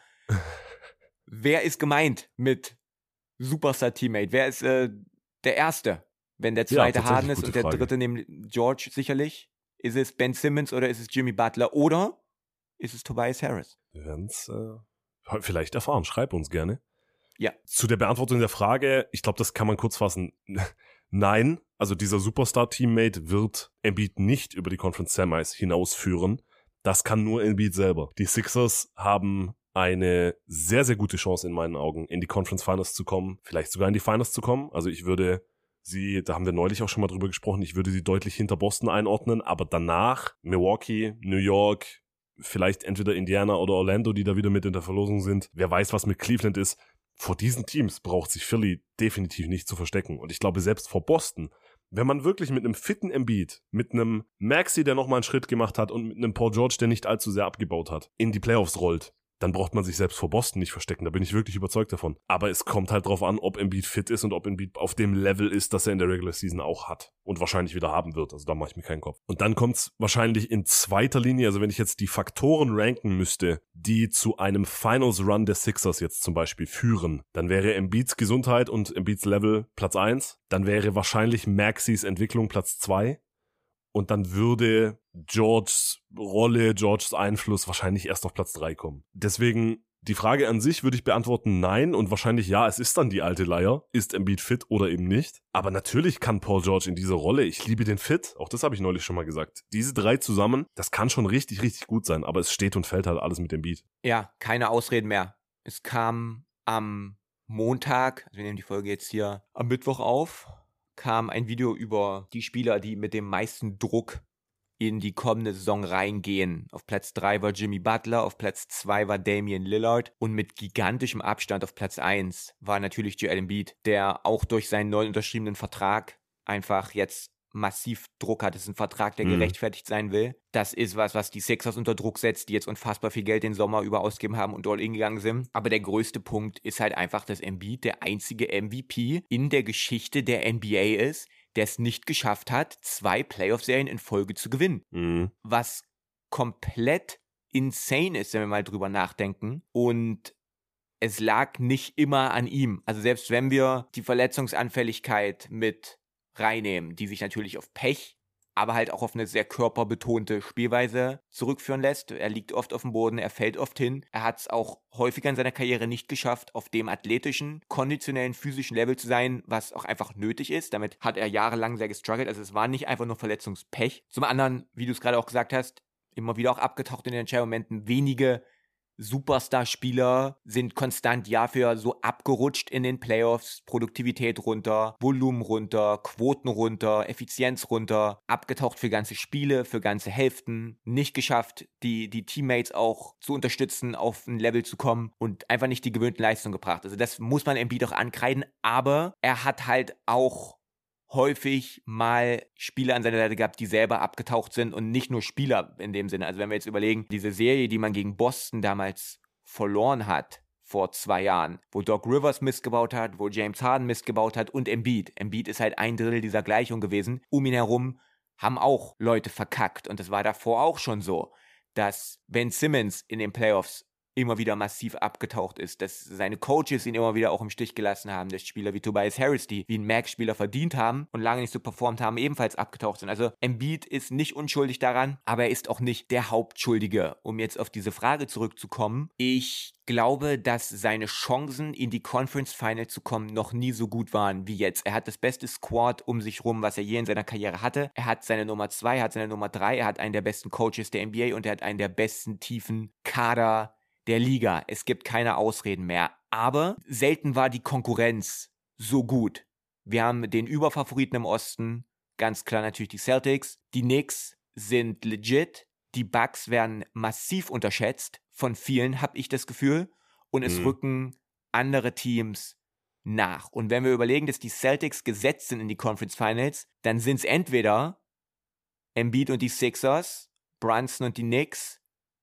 Speaker 3: Wer ist gemeint mit Superstar-Teammate? Wer ist äh, der Erste? Wenn der zweite
Speaker 2: ja,
Speaker 3: Harden ist und der
Speaker 2: Frage.
Speaker 3: dritte neben George sicherlich. Ist es Ben Simmons oder ist es Jimmy Butler oder ist es Tobias Harris?
Speaker 2: Wir werden es äh, vielleicht erfahren. Schreib uns gerne.
Speaker 3: Ja.
Speaker 2: Zu der Beantwortung der Frage, ich glaube, das kann man kurz fassen. Nein, also dieser Superstar-Teammate wird Embiid nicht über die Conference Semis hinausführen. Das kann nur Embiid selber. Die Sixers haben eine sehr, sehr gute Chance in meinen Augen, in die Conference Finals zu kommen, vielleicht sogar in die Finals zu kommen. Also ich würde sie, da haben wir neulich auch schon mal drüber gesprochen, ich würde sie deutlich hinter Boston einordnen, aber danach Milwaukee, New York, vielleicht entweder Indiana oder Orlando, die da wieder mit in der Verlosung sind. Wer weiß, was mit Cleveland ist. Vor diesen Teams braucht sich Philly definitiv nicht zu verstecken. Und ich glaube, selbst vor Boston, wenn man wirklich mit einem fitten Embiid, mit einem Maxey, der nochmal einen Schritt gemacht hat und mit einem Paul George, der nicht allzu sehr abgebaut hat, in die Playoffs rollt, dann braucht man sich selbst vor Boston nicht verstecken. Da bin ich wirklich überzeugt davon. Aber es kommt halt drauf an, ob Embiid fit ist und ob Embiid auf dem Level ist, das er in der Regular Season auch hat. Und wahrscheinlich wieder haben wird. Also da mache ich mir keinen Kopf. Und dann kommt's wahrscheinlich in zweiter Linie, also wenn ich jetzt die Faktoren ranken müsste, die zu einem Finals-Run der Sixers jetzt zum Beispiel führen, dann wäre Embiids Gesundheit und Embiids Level Platz eins. Dann wäre wahrscheinlich Maxeys Entwicklung Platz zwei. Und dann würde Georges Rolle, Georges Einfluss wahrscheinlich erst auf Platz drei kommen. Deswegen, die Frage an sich würde ich beantworten, nein. Und wahrscheinlich ja, es ist dann die alte Leier. Ist Embiid fit oder eben nicht? Aber natürlich kann Paul George in dieser Rolle, ich liebe den Fit, auch das habe ich neulich schon mal gesagt. Diese drei zusammen, das kann schon richtig, richtig gut sein. Aber es steht und fällt halt alles mit Embiid.
Speaker 3: Ja, keine Ausreden mehr. Es kam am Montag, also wir nehmen die Folge jetzt hier am Mittwoch auf, kam ein Video über die Spieler, die mit dem meisten Druck in die kommende Saison reingehen. Auf Platz drei war Jimmy Butler, auf Platz zwei war Damian Lillard und mit gigantischem Abstand auf Platz eins war natürlich Joel Embiid, der auch durch seinen neu unterschriebenen Vertrag einfach jetzt massiv Druck hat. Das ist ein Vertrag, der mhm. gerechtfertigt sein will. Das ist was, was die Sixers unter Druck setzt, die jetzt unfassbar viel Geld den Sommer über ausgegeben haben und all in gegangen sind. Aber der größte Punkt ist halt einfach, dass Embiid der einzige M V P in der Geschichte der N B A ist, der es nicht geschafft hat, zwei Playoff-Serien in Folge zu gewinnen. Mhm. Was komplett insane ist, wenn wir mal drüber nachdenken. Und es lag nicht immer an ihm. Also selbst wenn wir die Verletzungsanfälligkeit mit reinnehmen, die sich natürlich auf Pech, aber halt auch auf eine sehr körperbetonte Spielweise zurückführen lässt. Er liegt oft auf dem Boden, er fällt oft hin. Er hat es auch häufiger in seiner Karriere nicht geschafft, auf dem athletischen, konditionellen, physischen Level zu sein, was auch einfach nötig ist. Damit hat er jahrelang sehr gestruggelt. Also es war nicht einfach nur Verletzungspech. Zum anderen, wie du es gerade auch gesagt hast, immer wieder auch abgetaucht in den Entscheidungsmomenten, wenige Superstar-Spieler sind konstant Jahr für Jahr so abgerutscht in den Playoffs, Produktivität runter, Volumen runter, Quoten runter, Effizienz runter, abgetaucht für ganze Spiele, für ganze Hälften, nicht geschafft, die, die Teammates auch zu unterstützen, auf ein Level zu kommen und einfach nicht die gewöhnten Leistungen gebracht. Also das muss man Embiid auch ankreiden, aber er hat halt auch häufig mal Spieler an seiner Seite gehabt, die selber abgetaucht sind und nicht nur Spieler in dem Sinne. Also wenn wir jetzt überlegen, diese Serie, die man gegen Boston damals verloren hat, vor zwei Jahren, wo Doc Rivers Mist gebaut hat, wo James Harden Mist gebaut hat und Embiid. Embiid ist halt ein Drittel dieser Gleichung gewesen. Um ihn herum haben auch Leute verkackt und das war davor auch schon so, dass Ben Simmons in den Playoffs immer wieder massiv abgetaucht ist, dass seine Coaches ihn immer wieder auch im Stich gelassen haben, dass Spieler wie Tobias Harris, die wie ein Max-Spieler verdient haben und lange nicht so performt haben, ebenfalls abgetaucht sind. Also Embiid ist nicht unschuldig daran, aber er ist auch nicht der Hauptschuldige. Um jetzt auf diese Frage zurückzukommen, ich glaube, dass seine Chancen, in die Conference Final zu kommen, noch nie so gut waren wie jetzt. Er hat das beste Squad um sich rum, was er je in seiner Karriere hatte. Er hat seine Nummer zwei, er hat seine Nummer drei, er hat einen der besten Coaches der N B A und er hat einen der besten tiefen Kader der Liga. Es gibt keine Ausreden mehr. Aber selten war die Konkurrenz so gut. Wir haben den Überfavoriten im Osten, ganz klar natürlich die Celtics. Die Knicks sind legit. Die Bucks werden massiv unterschätzt. Von vielen habe ich das Gefühl. Und es mhm. rücken andere Teams nach. Und wenn wir überlegen, dass die Celtics gesetzt sind in die Conference Finals, dann sind es entweder Embiid und die Sixers, Brunson und die Knicks,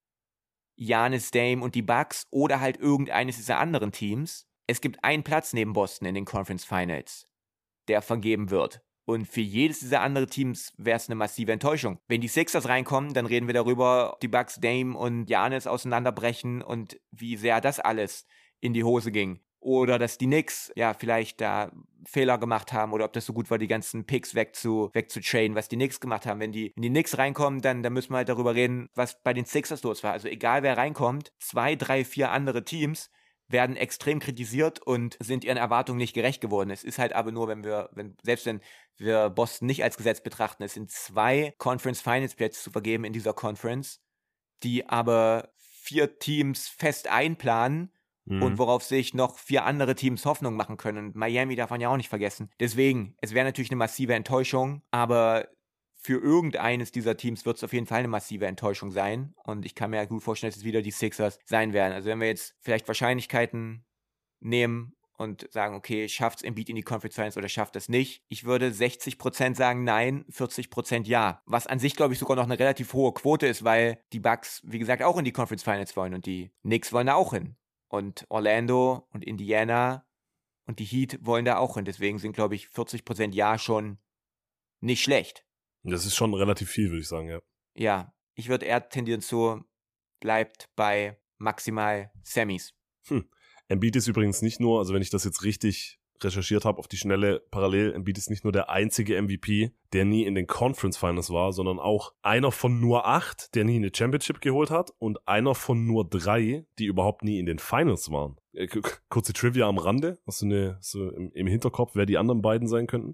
Speaker 3: Giannis, Dame und die Bucks oder halt irgendeines dieser anderen Teams. Es gibt einen Platz neben Boston in den Conference Finals, der vergeben wird. Und für jedes dieser anderen Teams wäre es eine massive Enttäuschung. Wenn die Sixers reinkommen, dann reden wir darüber, ob die Bucks, Dame und Giannis auseinanderbrechen und wie sehr das alles in die Hose ging. Oder dass die Knicks ja vielleicht da Fehler gemacht haben oder ob das so gut war, die ganzen Picks wegzu, wegzutraden, was die Knicks gemacht haben. Wenn die, wenn die Knicks reinkommen, dann, dann müssen wir halt darüber reden, was bei den Sixers los war. Also egal wer reinkommt, zwei, drei, vier andere Teams werden extrem kritisiert und sind ihren Erwartungen nicht gerecht geworden. Es ist halt aber nur, wenn wir, wenn, selbst wenn wir Boston nicht als Gesetz betrachten, es sind zwei Conference Finals Plätze zu vergeben in dieser Conference. die aber vier Teams fest einplanen mhm. und worauf sich noch vier andere Teams Hoffnung machen können. Und Miami darf man ja auch nicht vergessen. Deswegen, es wäre natürlich eine massive Enttäuschung, aber für irgendeines dieser Teams wird es auf jeden Fall eine massive Enttäuschung sein. Und ich kann mir gut vorstellen, dass es wieder die Sixers sein werden. Also wenn wir jetzt vielleicht Wahrscheinlichkeiten nehmen und sagen, okay, schafft's Embiid in die Conference Finals oder schafft es nicht? Ich würde sechzig Prozent sagen nein, vierzig Prozent ja. Was an sich, glaube ich, sogar noch eine relativ hohe Quote ist, weil die Bucks, wie gesagt, auch in die Conference Finals wollen und die Knicks wollen da auch hin. Und Orlando und Indiana und die Heat wollen da auch hin. Deswegen sind, glaube ich, vierzig Prozent ja schon nicht schlecht.
Speaker 2: Das ist schon relativ viel, würde ich sagen, ja.
Speaker 3: Ja, ich würde eher tendieren zu, bleibt bei maximal Semis.
Speaker 2: Hm. Embiid ist übrigens nicht nur, also wenn ich das jetzt richtig recherchiert habe auf die Schnelle parallel, Embiid ist nicht nur der einzige M V P, der nie in den Conference Finals war, sondern auch einer von nur acht, der nie eine Championship geholt hat und einer von nur drei, die überhaupt nie in den Finals waren. Kurze Trivia am Rande, hast du eine, so im, im Hinterkopf, wer die anderen beiden sein könnten?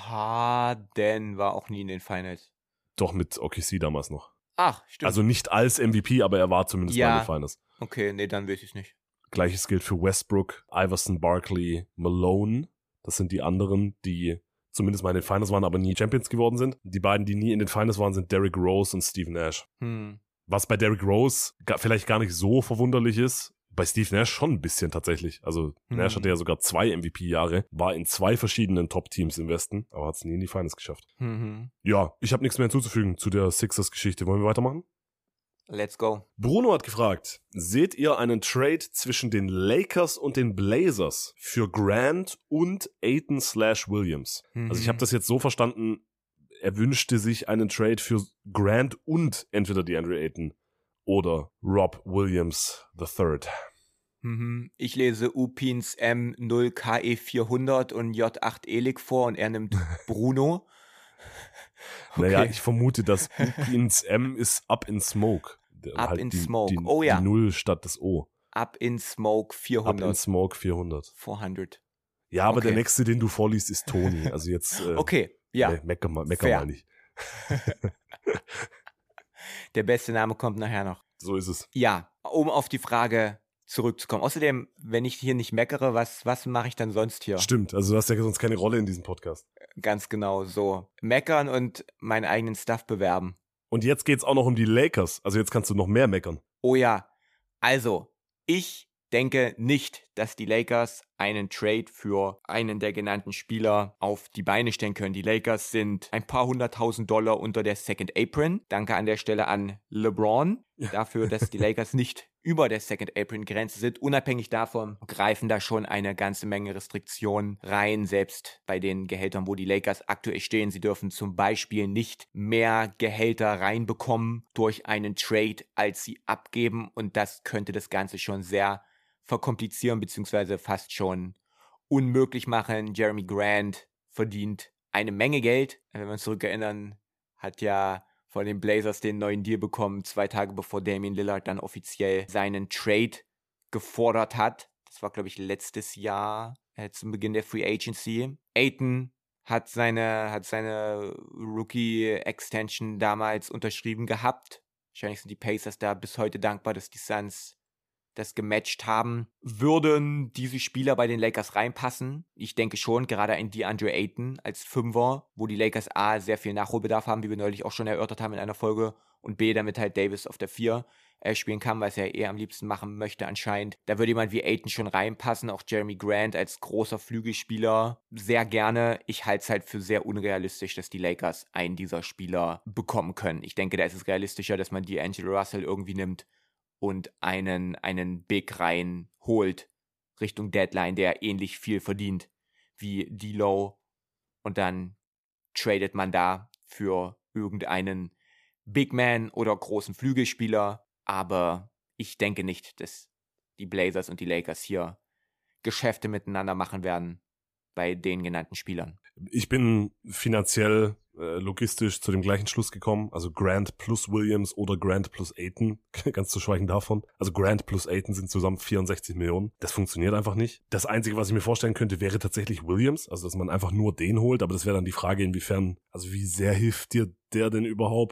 Speaker 3: Harden war auch nie in den Finals.
Speaker 2: Doch, mit O K C damals noch.
Speaker 3: Ach, stimmt.
Speaker 2: Also nicht als M V P, aber er war zumindest
Speaker 3: ja.
Speaker 2: bei den Finals.
Speaker 3: Okay, nee, dann weiß ich es nicht.
Speaker 2: Gleiches gilt für Westbrook, Iverson, Barkley, Malone. Das sind die anderen, die zumindest mal in den Finals waren, aber nie Champions geworden sind. Die beiden, die nie in den Finals waren, sind Derrick Rose und Steve Nash.
Speaker 3: Hm.
Speaker 2: Was bei Derrick Rose ga- vielleicht gar nicht so verwunderlich ist, bei Steve Nash schon ein bisschen tatsächlich. Also hm. Nash hatte ja sogar zwei M V P-Jahre, war in zwei verschiedenen Top-Teams im Westen, aber hat es nie in die Finals geschafft.
Speaker 3: Mhm.
Speaker 2: Ja, ich habe nichts mehr hinzuzufügen zu der Sixers-Geschichte. Wollen wir weitermachen?
Speaker 3: Let's go.
Speaker 2: Bruno hat gefragt, seht ihr einen Trade zwischen den Lakers und den Blazers für Grant und Ayton slash Williams? Mhm. Also ich habe das jetzt so verstanden, er wünschte sich einen Trade für Grant und entweder DeAndre Ayton oder Rob Williams the Third.
Speaker 3: Mhm. Ich lese Upins M null K E vierhundert und J acht Elik vor und er nimmt Bruno.
Speaker 2: Okay. Naja, ich vermute, dass Upins M ist Up in Smoke.
Speaker 3: Up
Speaker 2: halt
Speaker 3: in
Speaker 2: die,
Speaker 3: Smoke,
Speaker 2: die,
Speaker 3: oh ja.
Speaker 2: Die Null statt das O.
Speaker 3: Up in Smoke vierhundert.
Speaker 2: Up in Smoke vierhundert.
Speaker 3: vierhundert.
Speaker 2: Ja, aber
Speaker 3: okay.
Speaker 2: Der nächste, den du vorliest, ist Toni. Also jetzt... Äh,
Speaker 3: okay, ja.
Speaker 2: Nee, mecker mal, mecker mal nicht.
Speaker 3: Der beste Name kommt nachher noch.
Speaker 2: So ist es.
Speaker 3: Ja, um auf die Frage zurückzukommen. Außerdem, wenn ich hier nicht meckere, was, was mache ich dann sonst hier?
Speaker 2: Stimmt, also du hast ja sonst keine Rolle in diesem Podcast.
Speaker 3: Ganz genau so. Meckern und meinen eigenen Stuff bewerben.
Speaker 2: Und jetzt geht's auch noch um die Lakers. Also jetzt kannst du noch mehr meckern.
Speaker 3: Oh ja, also, ich denke nicht, dass die Lakers einen Trade für einen der genannten Spieler auf die Beine stellen können. Die Lakers sind ein paar hunderttausend Dollar unter der Second Apron. Danke an der Stelle an LeBron dafür, dass die Lakers nicht über der Second Apron Grenze sind. Unabhängig davon greifen da schon eine ganze Menge Restriktionen rein, selbst bei den Gehältern, wo die Lakers aktuell stehen. Sie dürfen zum Beispiel nicht mehr Gehälter reinbekommen durch einen Trade, als sie abgeben, und das könnte das Ganze schon sehr verkomplizieren beziehungsweise fast schon unmöglich machen. Jeremy Grant verdient eine Menge Geld. Wenn wir uns zurückerinnern, hat ja von den Blazers den neuen Deal bekommen, zwei Tage bevor Damian Lillard dann offiziell seinen Trade gefordert hat. Das war, glaube ich, letztes Jahr, äh, zum Beginn der Free Agency. Ayton hat seine, hat seine Rookie-Extension damals unterschrieben gehabt. Wahrscheinlich sind die Pacers da bis heute dankbar, dass die Suns das gematcht haben. Würden diese Spieler bei den Lakers reinpassen? Ich denke schon, gerade ein DeAndre Ayton als Fünfer, wo die Lakers A, sehr viel Nachholbedarf haben, wie wir neulich auch schon erörtert haben in einer Folge, und B, damit halt Davis auf der vier äh, spielen kann, was er eher am liebsten machen möchte anscheinend. Da würde jemand wie Ayton schon reinpassen, auch Jeremy Grant als großer Flügelspieler sehr gerne. Ich halte es halt für sehr unrealistisch, dass die Lakers einen dieser Spieler bekommen können. Ich denke, da ist es realistischer, dass man D'Angelo Russell irgendwie nimmt und einen, einen Big rein holt Richtung Deadline, der ähnlich viel verdient wie D-Lo, und dann tradet man da für irgendeinen Big Man oder großen Flügelspieler, aber ich denke nicht, dass die Blazers und die Lakers hier Geschäfte miteinander machen werden bei den genannten Spielern.
Speaker 2: Ich bin finanziell, äh, logistisch zu dem gleichen Schluss gekommen. Also Grant plus Williams oder Grant plus Ayton, ganz zu schweigen davon. Also Grant plus Ayton sind zusammen vierundsechzig Millionen. Das funktioniert einfach nicht. Das Einzige, was ich mir vorstellen könnte, wäre tatsächlich Williams. Also dass man einfach nur den holt. Aber das wäre dann die Frage, inwiefern, also wie sehr hilft dir der denn überhaupt?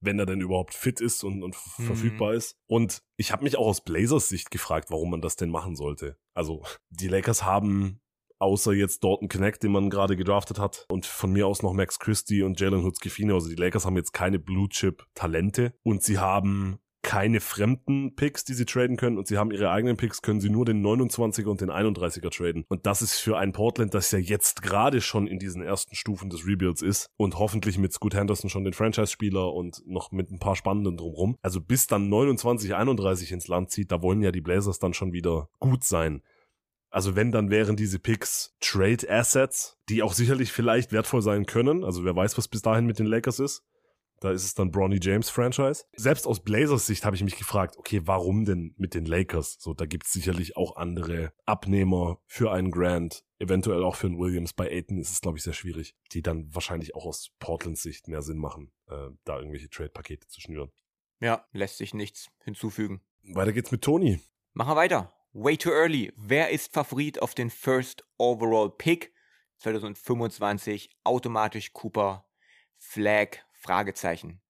Speaker 2: wenn er denn überhaupt fit ist und, und
Speaker 3: Mhm.
Speaker 2: verfügbar ist. Und ich habe mich auch aus Blazers Sicht gefragt, warum man das denn machen sollte. Also die Lakers haben, außer jetzt Dalton Knecht, den man gerade gedraftet hat, und von mir aus noch Max Christie und Jalen Hood-Schifino, also die Lakers haben jetzt keine Blue-Chip-Talente und sie haben keine fremden Picks, die sie traden können, und sie haben ihre eigenen Picks, können sie nur den neunundzwanziger und den einunddreißiger traden. Und das ist für ein Portland, das ja jetzt gerade schon in diesen ersten Stufen des Rebuilds ist und hoffentlich mit Scoot Henderson schon den Franchise-Spieler und noch mit ein paar Spannenden drumherum. Also bis dann neunundzwanzig, einunddreißig ins Land zieht, da wollen ja die Blazers dann schon wieder gut sein. Also wenn, dann wären diese Picks Trade Assets, die auch sicherlich vielleicht wertvoll sein können. Also wer weiß, was bis dahin mit den Lakers ist. Da ist es dann Bronny James Franchise. Selbst aus Blazers Sicht habe ich mich gefragt, okay, warum denn mit den Lakers? So, da gibt es sicherlich auch andere Abnehmer für einen Grant, eventuell auch für einen Williams. Bei Ayton ist es, glaube ich, sehr schwierig, die dann wahrscheinlich auch aus Portlands Sicht mehr Sinn machen, äh, da irgendwelche Trade-Pakete zu schnüren.
Speaker 3: Ja, lässt sich nichts hinzufügen.
Speaker 2: Weiter geht's mit Toni.
Speaker 3: Machen wir weiter. Way too early. Wer ist Favorit auf den First Overall Pick? zwanzig fünfundzwanzig, automatisch Cooper Flag, Fragezeichen.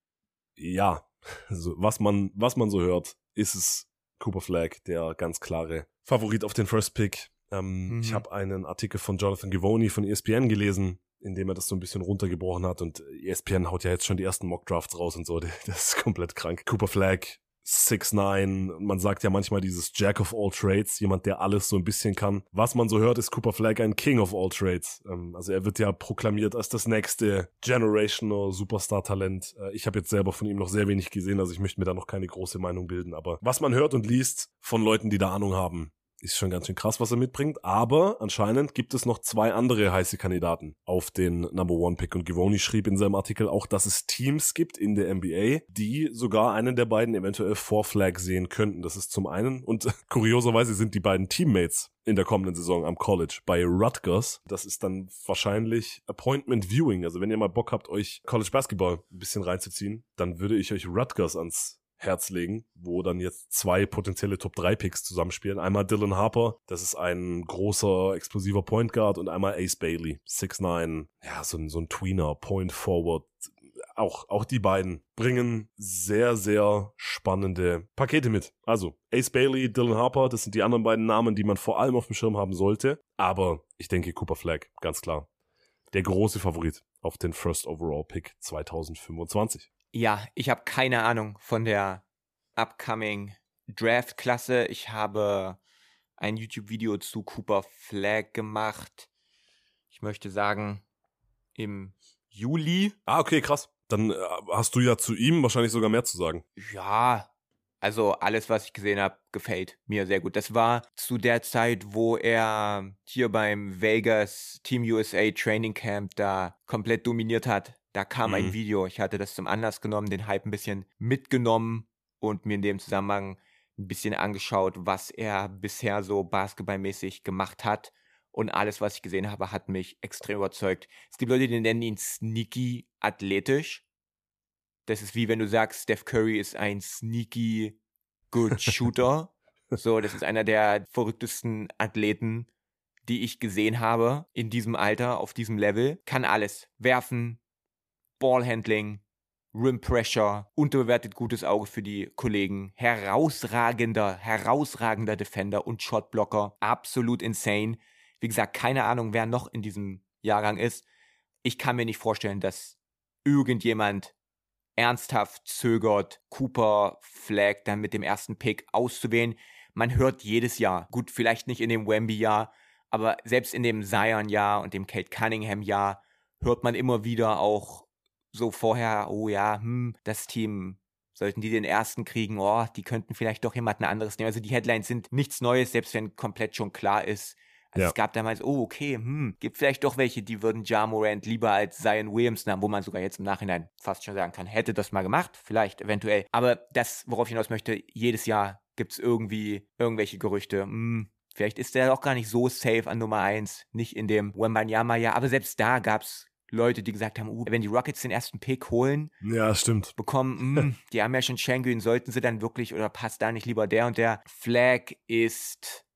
Speaker 2: Ja, also was man, was man so hört, ist es Cooper Flag, der ganz klare Favorit auf den First Pick. Ähm,
Speaker 3: Mhm.
Speaker 2: Ich habe einen Artikel von Jonathan Givony von E S P N gelesen, in dem er das so ein bisschen runtergebrochen hat, und E S P N haut ja jetzt schon die ersten Mock-Drafts raus und so, das ist komplett krank. Cooper Flag, six nine, man sagt ja manchmal dieses Jack of all trades, jemand, der alles so ein bisschen kann. Was man so hört, ist Cooper Flag ein King of all trades. Ähm, also er wird ja proklamiert als das nächste Generational Superstar-Talent. Äh, ich habe jetzt selber von ihm noch sehr wenig gesehen, also ich möchte mir da noch keine große Meinung bilden, aber was man hört und liest von Leuten, die da Ahnung haben, ist schon ganz schön krass, was er mitbringt. Aber anscheinend gibt es noch zwei andere heiße Kandidaten auf den Number One Pick. Und Givony schrieb in seinem Artikel auch, dass es Teams gibt in der N B A, die sogar einen der beiden eventuell vor Flag sehen könnten. Das ist zum einen, und kurioserweise sind die beiden Teammates in der kommenden Saison am College bei Rutgers. Das ist dann wahrscheinlich Appointment Viewing. Also wenn ihr mal Bock habt, euch College Basketball ein bisschen reinzuziehen, dann würde ich euch Rutgers ans Herz legen, wo dann jetzt zwei potenzielle Top drei Picks zusammenspielen. Einmal Dylan Harper, das ist ein großer, explosiver Point Guard, und einmal Ace Bailey, six nine, ja, so ein, so ein Tweener, Point Forward. Auch, auch die beiden bringen sehr, sehr spannende Pakete mit. Also Ace Bailey, Dylan Harper, das sind die anderen beiden Namen, die man vor allem auf dem Schirm haben sollte. Aber ich denke Cooper Flag, ganz klar. Der große Favorit auf den First Overall Pick zwanzig fünfundzwanzig.
Speaker 3: Ja, ich habe keine Ahnung von der upcoming Draft-Klasse. Ich habe ein YouTube-Video zu Cooper Flag gemacht. Ich möchte sagen, im Juli.
Speaker 2: Ah, okay, krass. Dann äh, hast du ja zu ihm wahrscheinlich sogar mehr zu sagen.
Speaker 3: Ja, also alles, was ich gesehen habe, gefällt mir sehr gut. Das war zu der Zeit, wo er hier beim Vegas Team U S A Training Camp da komplett dominiert hat. Da kam
Speaker 2: Mhm.
Speaker 3: ein Video, ich hatte das zum Anlass genommen, den Hype ein bisschen mitgenommen und mir in dem Zusammenhang ein bisschen angeschaut, was er bisher so basketballmäßig gemacht hat. Und alles, was ich gesehen habe, hat mich extrem überzeugt. Es gibt Leute, die nennen ihn sneaky athletisch. Das ist wie wenn du sagst, Steph Curry ist ein sneaky good shooter. So, das ist einer der verrücktesten Athleten, die ich gesehen habe in diesem Alter, auf diesem Level. Kann alles. Werfen, Ballhandling, Rim Pressure, unterbewertet gutes Auge für die Kollegen, herausragender, herausragender Defender und Shotblocker, absolut insane. Wie gesagt, keine Ahnung, wer noch in diesem Jahrgang ist. Ich kann mir nicht vorstellen, dass irgendjemand ernsthaft zögert, Cooper Flag dann mit dem ersten Pick auszuwählen. Man hört jedes Jahr, gut, vielleicht nicht in dem Wemby-Jahr, aber selbst in dem Zion-Jahr und dem Cade Cunningham-Jahr hört man immer wieder auch so vorher, oh ja, hm, das Team, sollten die den ersten kriegen, oh, die könnten vielleicht doch jemanden anderes nehmen. Also die Headlines sind nichts Neues, selbst wenn komplett schon klar ist. Also
Speaker 2: Ja.
Speaker 3: es gab damals, oh, okay, hm, gibt vielleicht doch welche, die würden Ja Morant lieber als Zion Williamson haben, wo man sogar jetzt im Nachhinein fast schon sagen kann, hätte das mal gemacht, vielleicht, eventuell. Aber das, worauf ich hinaus möchte, jedes Jahr gibt es irgendwie irgendwelche Gerüchte, hm, vielleicht ist der doch gar nicht so safe an Nummer eins, nicht in dem Wembanyama-Jahr, aber selbst da gab's Leute, die gesagt haben, uh, wenn die Rockets den ersten Pick holen,
Speaker 2: Ja, stimmt.
Speaker 3: bekommen, mh, die haben ja schon Şengün, sollten sie dann wirklich, oder passt da nicht lieber der und der? Flag ist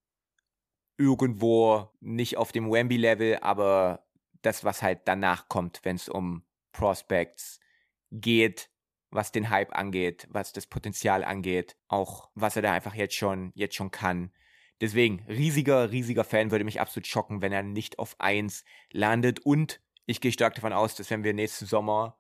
Speaker 3: irgendwo nicht auf dem Wemby-Level, aber das, was halt danach kommt, wenn es um Prospects geht, was den Hype angeht, was das Potenzial angeht, auch was er da einfach jetzt schon, jetzt schon kann. Deswegen, riesiger, riesiger Fan, würde mich absolut schocken, wenn er nicht auf eins landet. Und ich gehe stark davon aus, dass wenn wir nächsten Sommer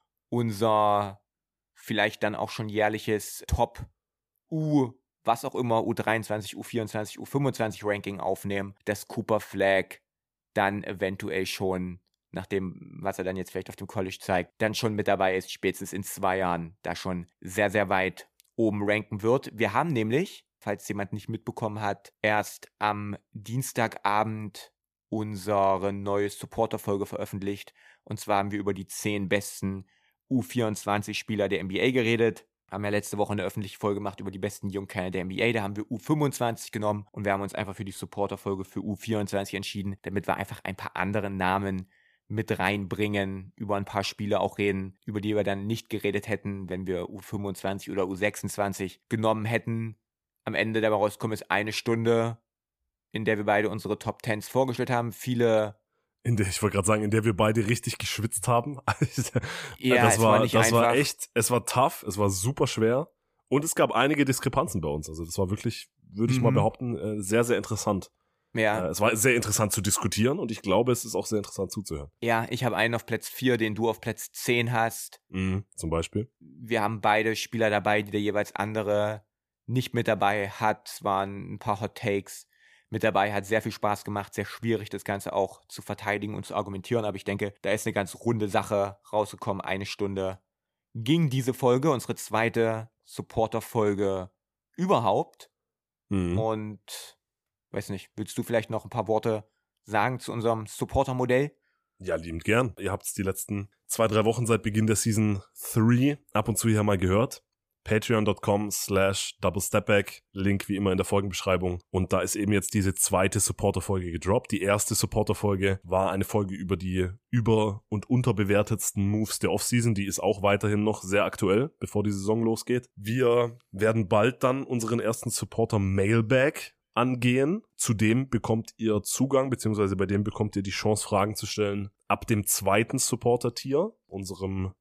Speaker 3: unser vielleicht dann auch schon jährliches Top U, was auch immer, U dreiundzwanzig, U vierundzwanzig, U fünfundzwanzig Ranking aufnehmen, dass Cooper Flagg dann eventuell schon, nach dem, was er dann jetzt vielleicht auf dem College zeigt, dann schon mit dabei ist, spätestens in zwei Jahren, da schon sehr, sehr weit oben ranken wird. Wir haben nämlich, falls jemand nicht mitbekommen hat, erst am Dienstagabend unsere neue Supporter-Folge veröffentlicht. Und zwar haben wir über die zehn besten U vierundzwanzig-Spieler der N B A geredet. Haben ja letzte Woche eine öffentliche Folge gemacht über die besten Jungkerner der N B A. Da haben wir U fünfundzwanzig genommen und wir haben uns einfach für die Supporter-Folge für U vierundzwanzig entschieden, damit wir einfach ein paar andere Namen mit reinbringen, über ein paar Spiele auch reden, über die wir dann nicht geredet hätten, wenn wir U fünfundzwanzig oder U sechsundzwanzig genommen hätten. Am Ende dabei rauskommen ist eine Stunde, in der wir beide unsere Top Tens vorgestellt haben. Viele...
Speaker 2: In der, ich wollte gerade sagen, in der wir beide richtig geschwitzt haben.
Speaker 3: Ja,
Speaker 2: das
Speaker 3: es
Speaker 2: war,
Speaker 3: war nicht
Speaker 2: das
Speaker 3: einfach.
Speaker 2: war echt, es war tough, es war super schwer und es gab einige Diskrepanzen bei uns. Also das war wirklich, würde ich
Speaker 3: Mhm.
Speaker 2: mal behaupten, äh, sehr, sehr interessant.
Speaker 3: Ja,
Speaker 2: Äh, Es war sehr interessant zu diskutieren und ich glaube, es ist auch sehr interessant zuzuhören.
Speaker 3: ja, ich habe einen auf Platz vier, den du auf Platz zehn hast.
Speaker 2: Mhm, zum Beispiel.
Speaker 3: Wir haben beide Spieler dabei, die der jeweils andere nicht mit dabei hat. Es waren ein paar Hot Takes mit dabei, hat sehr viel Spaß gemacht, sehr schwierig, das Ganze auch zu verteidigen und zu argumentieren. Aber ich denke, da ist eine ganz runde Sache rausgekommen. Eine Stunde ging diese Folge, unsere zweite Supporter-Folge überhaupt.
Speaker 2: Mhm.
Speaker 3: Und, weiß nicht, willst du vielleicht noch ein paar Worte sagen zu unserem Supporter-Modell?
Speaker 2: Ja, liebend gern. Ihr habt es die letzten zwei, drei Wochen seit Beginn der Season drei ab und zu hier mal gehört. Patreon.com slash Double Step Back. Link wie immer in der Folgenbeschreibung. Und da ist eben jetzt diese zweite Supporter-Folge gedroppt. Die erste Supporter-Folge war eine Folge über die über- und unterbewertetsten Moves der Offseason. Die ist auch weiterhin noch sehr aktuell, bevor die Saison losgeht. Wir werden bald dann unseren ersten Supporter-Mailbag angehen. Zudem bekommt ihr Zugang, beziehungsweise bei dem bekommt ihr die Chance, Fragen zu stellen ab dem zweiten Supporter-Tier, unserem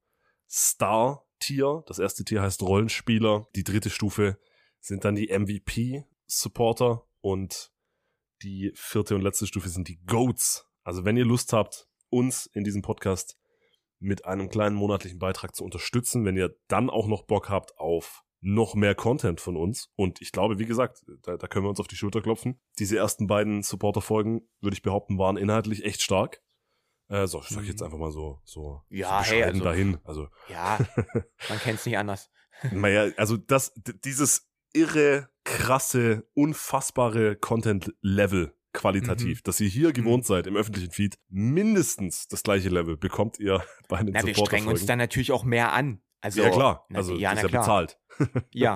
Speaker 2: Star-Tier. Das erste Tier heißt Rollenspieler. Die dritte Stufe sind dann die M V P-Supporter und die vierte und letzte Stufe sind die Goats. Also wenn ihr Lust habt, uns in diesem Podcast mit einem kleinen monatlichen Beitrag zu unterstützen, wenn ihr dann auch noch Bock habt auf noch mehr Content von uns. Und ich glaube, wie gesagt, da, da können wir uns auf die Schulter klopfen. Diese ersten beiden Supporter-Folgen, würde ich behaupten, waren inhaltlich echt stark. Äh, so, sag ich jetzt einfach mal so, so,
Speaker 3: Ja,
Speaker 2: so
Speaker 3: hey,
Speaker 2: bescheiden
Speaker 3: also-
Speaker 2: dahin. Also,
Speaker 3: Ja, man kennt es nicht anders.
Speaker 2: naja, also das, d- dieses irre, krasse, unfassbare Content-Level qualitativ,
Speaker 3: Mhm.
Speaker 2: dass ihr hier gewohnt seid im öffentlichen Feed, mindestens das gleiche Level bekommt ihr bei den
Speaker 3: Na, wir strengen uns
Speaker 2: Supporter-Folgen.
Speaker 3: dann natürlich auch mehr an. Also,
Speaker 2: Ja klar,
Speaker 3: na,
Speaker 2: also
Speaker 3: ja,
Speaker 2: das
Speaker 3: na
Speaker 2: ist ja
Speaker 3: klar.
Speaker 2: bezahlt.
Speaker 3: Ja,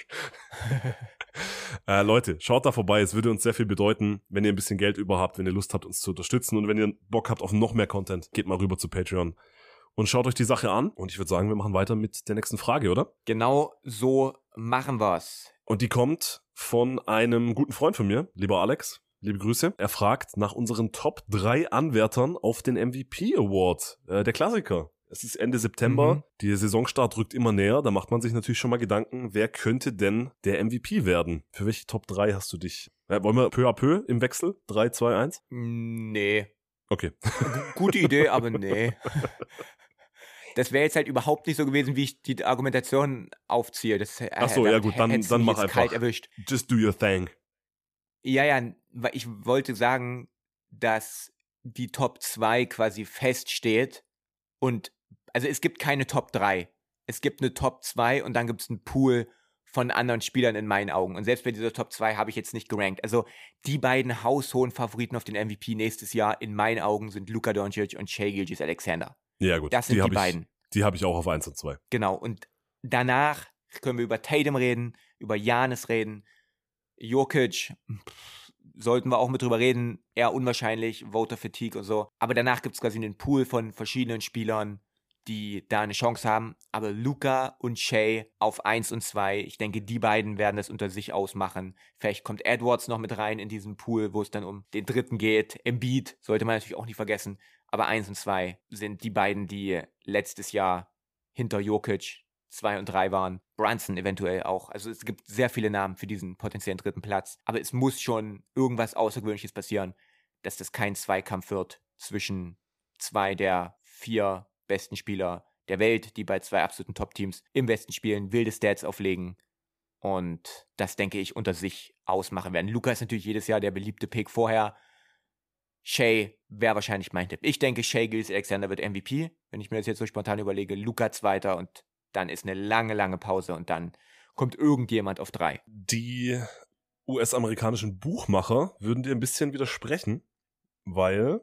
Speaker 2: Äh, Leute, schaut da vorbei, es würde uns sehr viel bedeuten, wenn ihr ein bisschen Geld über habt, wenn ihr Lust habt, uns zu unterstützen und wenn ihr Bock habt auf noch mehr Content, geht mal rüber zu Patreon und schaut euch die Sache an und ich würde sagen, wir machen weiter mit der nächsten Frage, oder?
Speaker 3: genau so machen wir's.
Speaker 2: Und die kommt von einem guten Freund von mir, lieber Alex. Liebe Grüße. Er fragt nach unseren Top drei Anwärtern auf den M V P Award, äh, der Klassiker. Es ist Ende September,
Speaker 3: Mhm.
Speaker 2: der Saisonstart rückt immer näher, da macht man sich natürlich schon mal Gedanken, wer könnte denn der M V P werden? Für welche Top drei hast du dich? Äh, wollen wir peu à peu im Wechsel? drei, zwei, eins?
Speaker 3: Nee.
Speaker 2: Okay.
Speaker 3: G- Gute Idee, aber nee. Das wäre jetzt halt überhaupt nicht so gewesen, wie ich die Argumentation aufziehe. Das, äh,
Speaker 2: Ach so, ja gut, dann-
Speaker 3: hättest
Speaker 2: dann
Speaker 3: mich
Speaker 2: mach
Speaker 3: jetzt
Speaker 2: einfach.
Speaker 3: kalt erwischt.
Speaker 2: Just do your thing.
Speaker 3: Ja, ja, weil ich wollte sagen, dass die Top zwei quasi feststeht und also es gibt keine Top drei. Es gibt eine Top zwei und dann gibt es einen Pool von anderen Spielern in meinen Augen. Und selbst bei dieser Top zwei habe ich jetzt nicht gerankt. Also die beiden haushohen Favoriten auf den M V P nächstes Jahr in meinen Augen sind Luka Doncic und Shai Gilgeous-Alexander.
Speaker 2: Ja gut,
Speaker 3: Das sind die,
Speaker 2: hab
Speaker 3: beiden.
Speaker 2: Ich, die habe ich auch auf eins und zwei.
Speaker 3: Genau. Und danach können wir über Tatum reden, über Giannis reden, Jokic, pff, sollten wir auch mit drüber reden, eher unwahrscheinlich, Voter Fatigue und so. Aber danach gibt es quasi einen Pool von verschiedenen Spielern, die da eine Chance haben. Aber Luka und Shai auf eins und zwei, ich denke, die beiden werden das unter sich ausmachen. Vielleicht kommt Edwards noch mit rein in diesen Pool, wo es dann um den dritten geht. Embiid sollte man natürlich auch nicht vergessen. Aber eins und zwei sind die beiden, die letztes Jahr hinter Jokic zwei und drei waren. Brunson eventuell auch. Also es gibt sehr viele Namen für diesen potenziellen dritten Platz. Aber es muss schon irgendwas Außergewöhnliches passieren, dass das kein Zweikampf wird zwischen zwei der vier besten Spieler der Welt, die bei zwei absoluten Top-Teams im Westen spielen, wilde Stats auflegen und das, denke ich, unter sich ausmachen werden. Luka ist natürlich jedes Jahr der beliebte Pick vorher. Shai wäre wahrscheinlich mein Tipp. Ich denke, Shai Gilgeous-Alexander wird M V P, wenn ich mir das jetzt so spontan überlege. Luka Zweiter und dann ist eine lange, lange Pause und dann kommt irgendjemand auf drei.
Speaker 2: Die U S-amerikanischen Buchmacher würden dir ein bisschen widersprechen, weil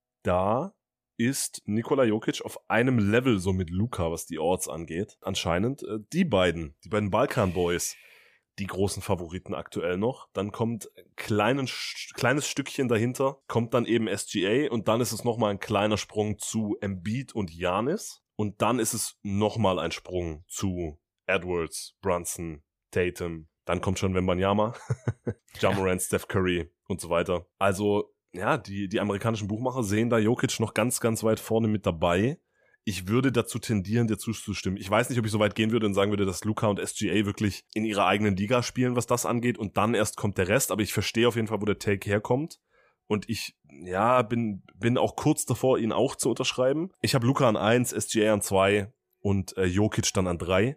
Speaker 2: da ist Nikola Jokic auf einem Level so mit Luka, was die Odds angeht. Anscheinend äh, die beiden, die beiden Balkan-Boys, die großen Favoriten aktuell noch. Dann kommt ein kleinen, kleines Stückchen dahinter, kommt dann eben S G A und dann ist es nochmal ein kleiner Sprung zu Embiid und Giannis. Und dann ist es nochmal ein Sprung zu Edwards, Brunson, Tatum. Dann kommt schon Wembanyama, Ja Morant, Steph Curry und so weiter. Also ja, die, die amerikanischen Buchmacher sehen da Jokic noch ganz, ganz weit vorne mit dabei. Ich würde dazu tendieren, dir zuzustimmen. Ich weiß nicht, ob ich so weit gehen würde und sagen würde, dass Luka und S G A wirklich in ihrer eigenen Liga spielen, was das angeht, und dann erst kommt der Rest. Aber ich verstehe auf jeden Fall, wo der Take herkommt. Und ich, ja, bin, bin auch kurz davor, ihn auch zu unterschreiben. Ich habe Luka an eins, S G A an zwei und äh, Jokic dann an drei.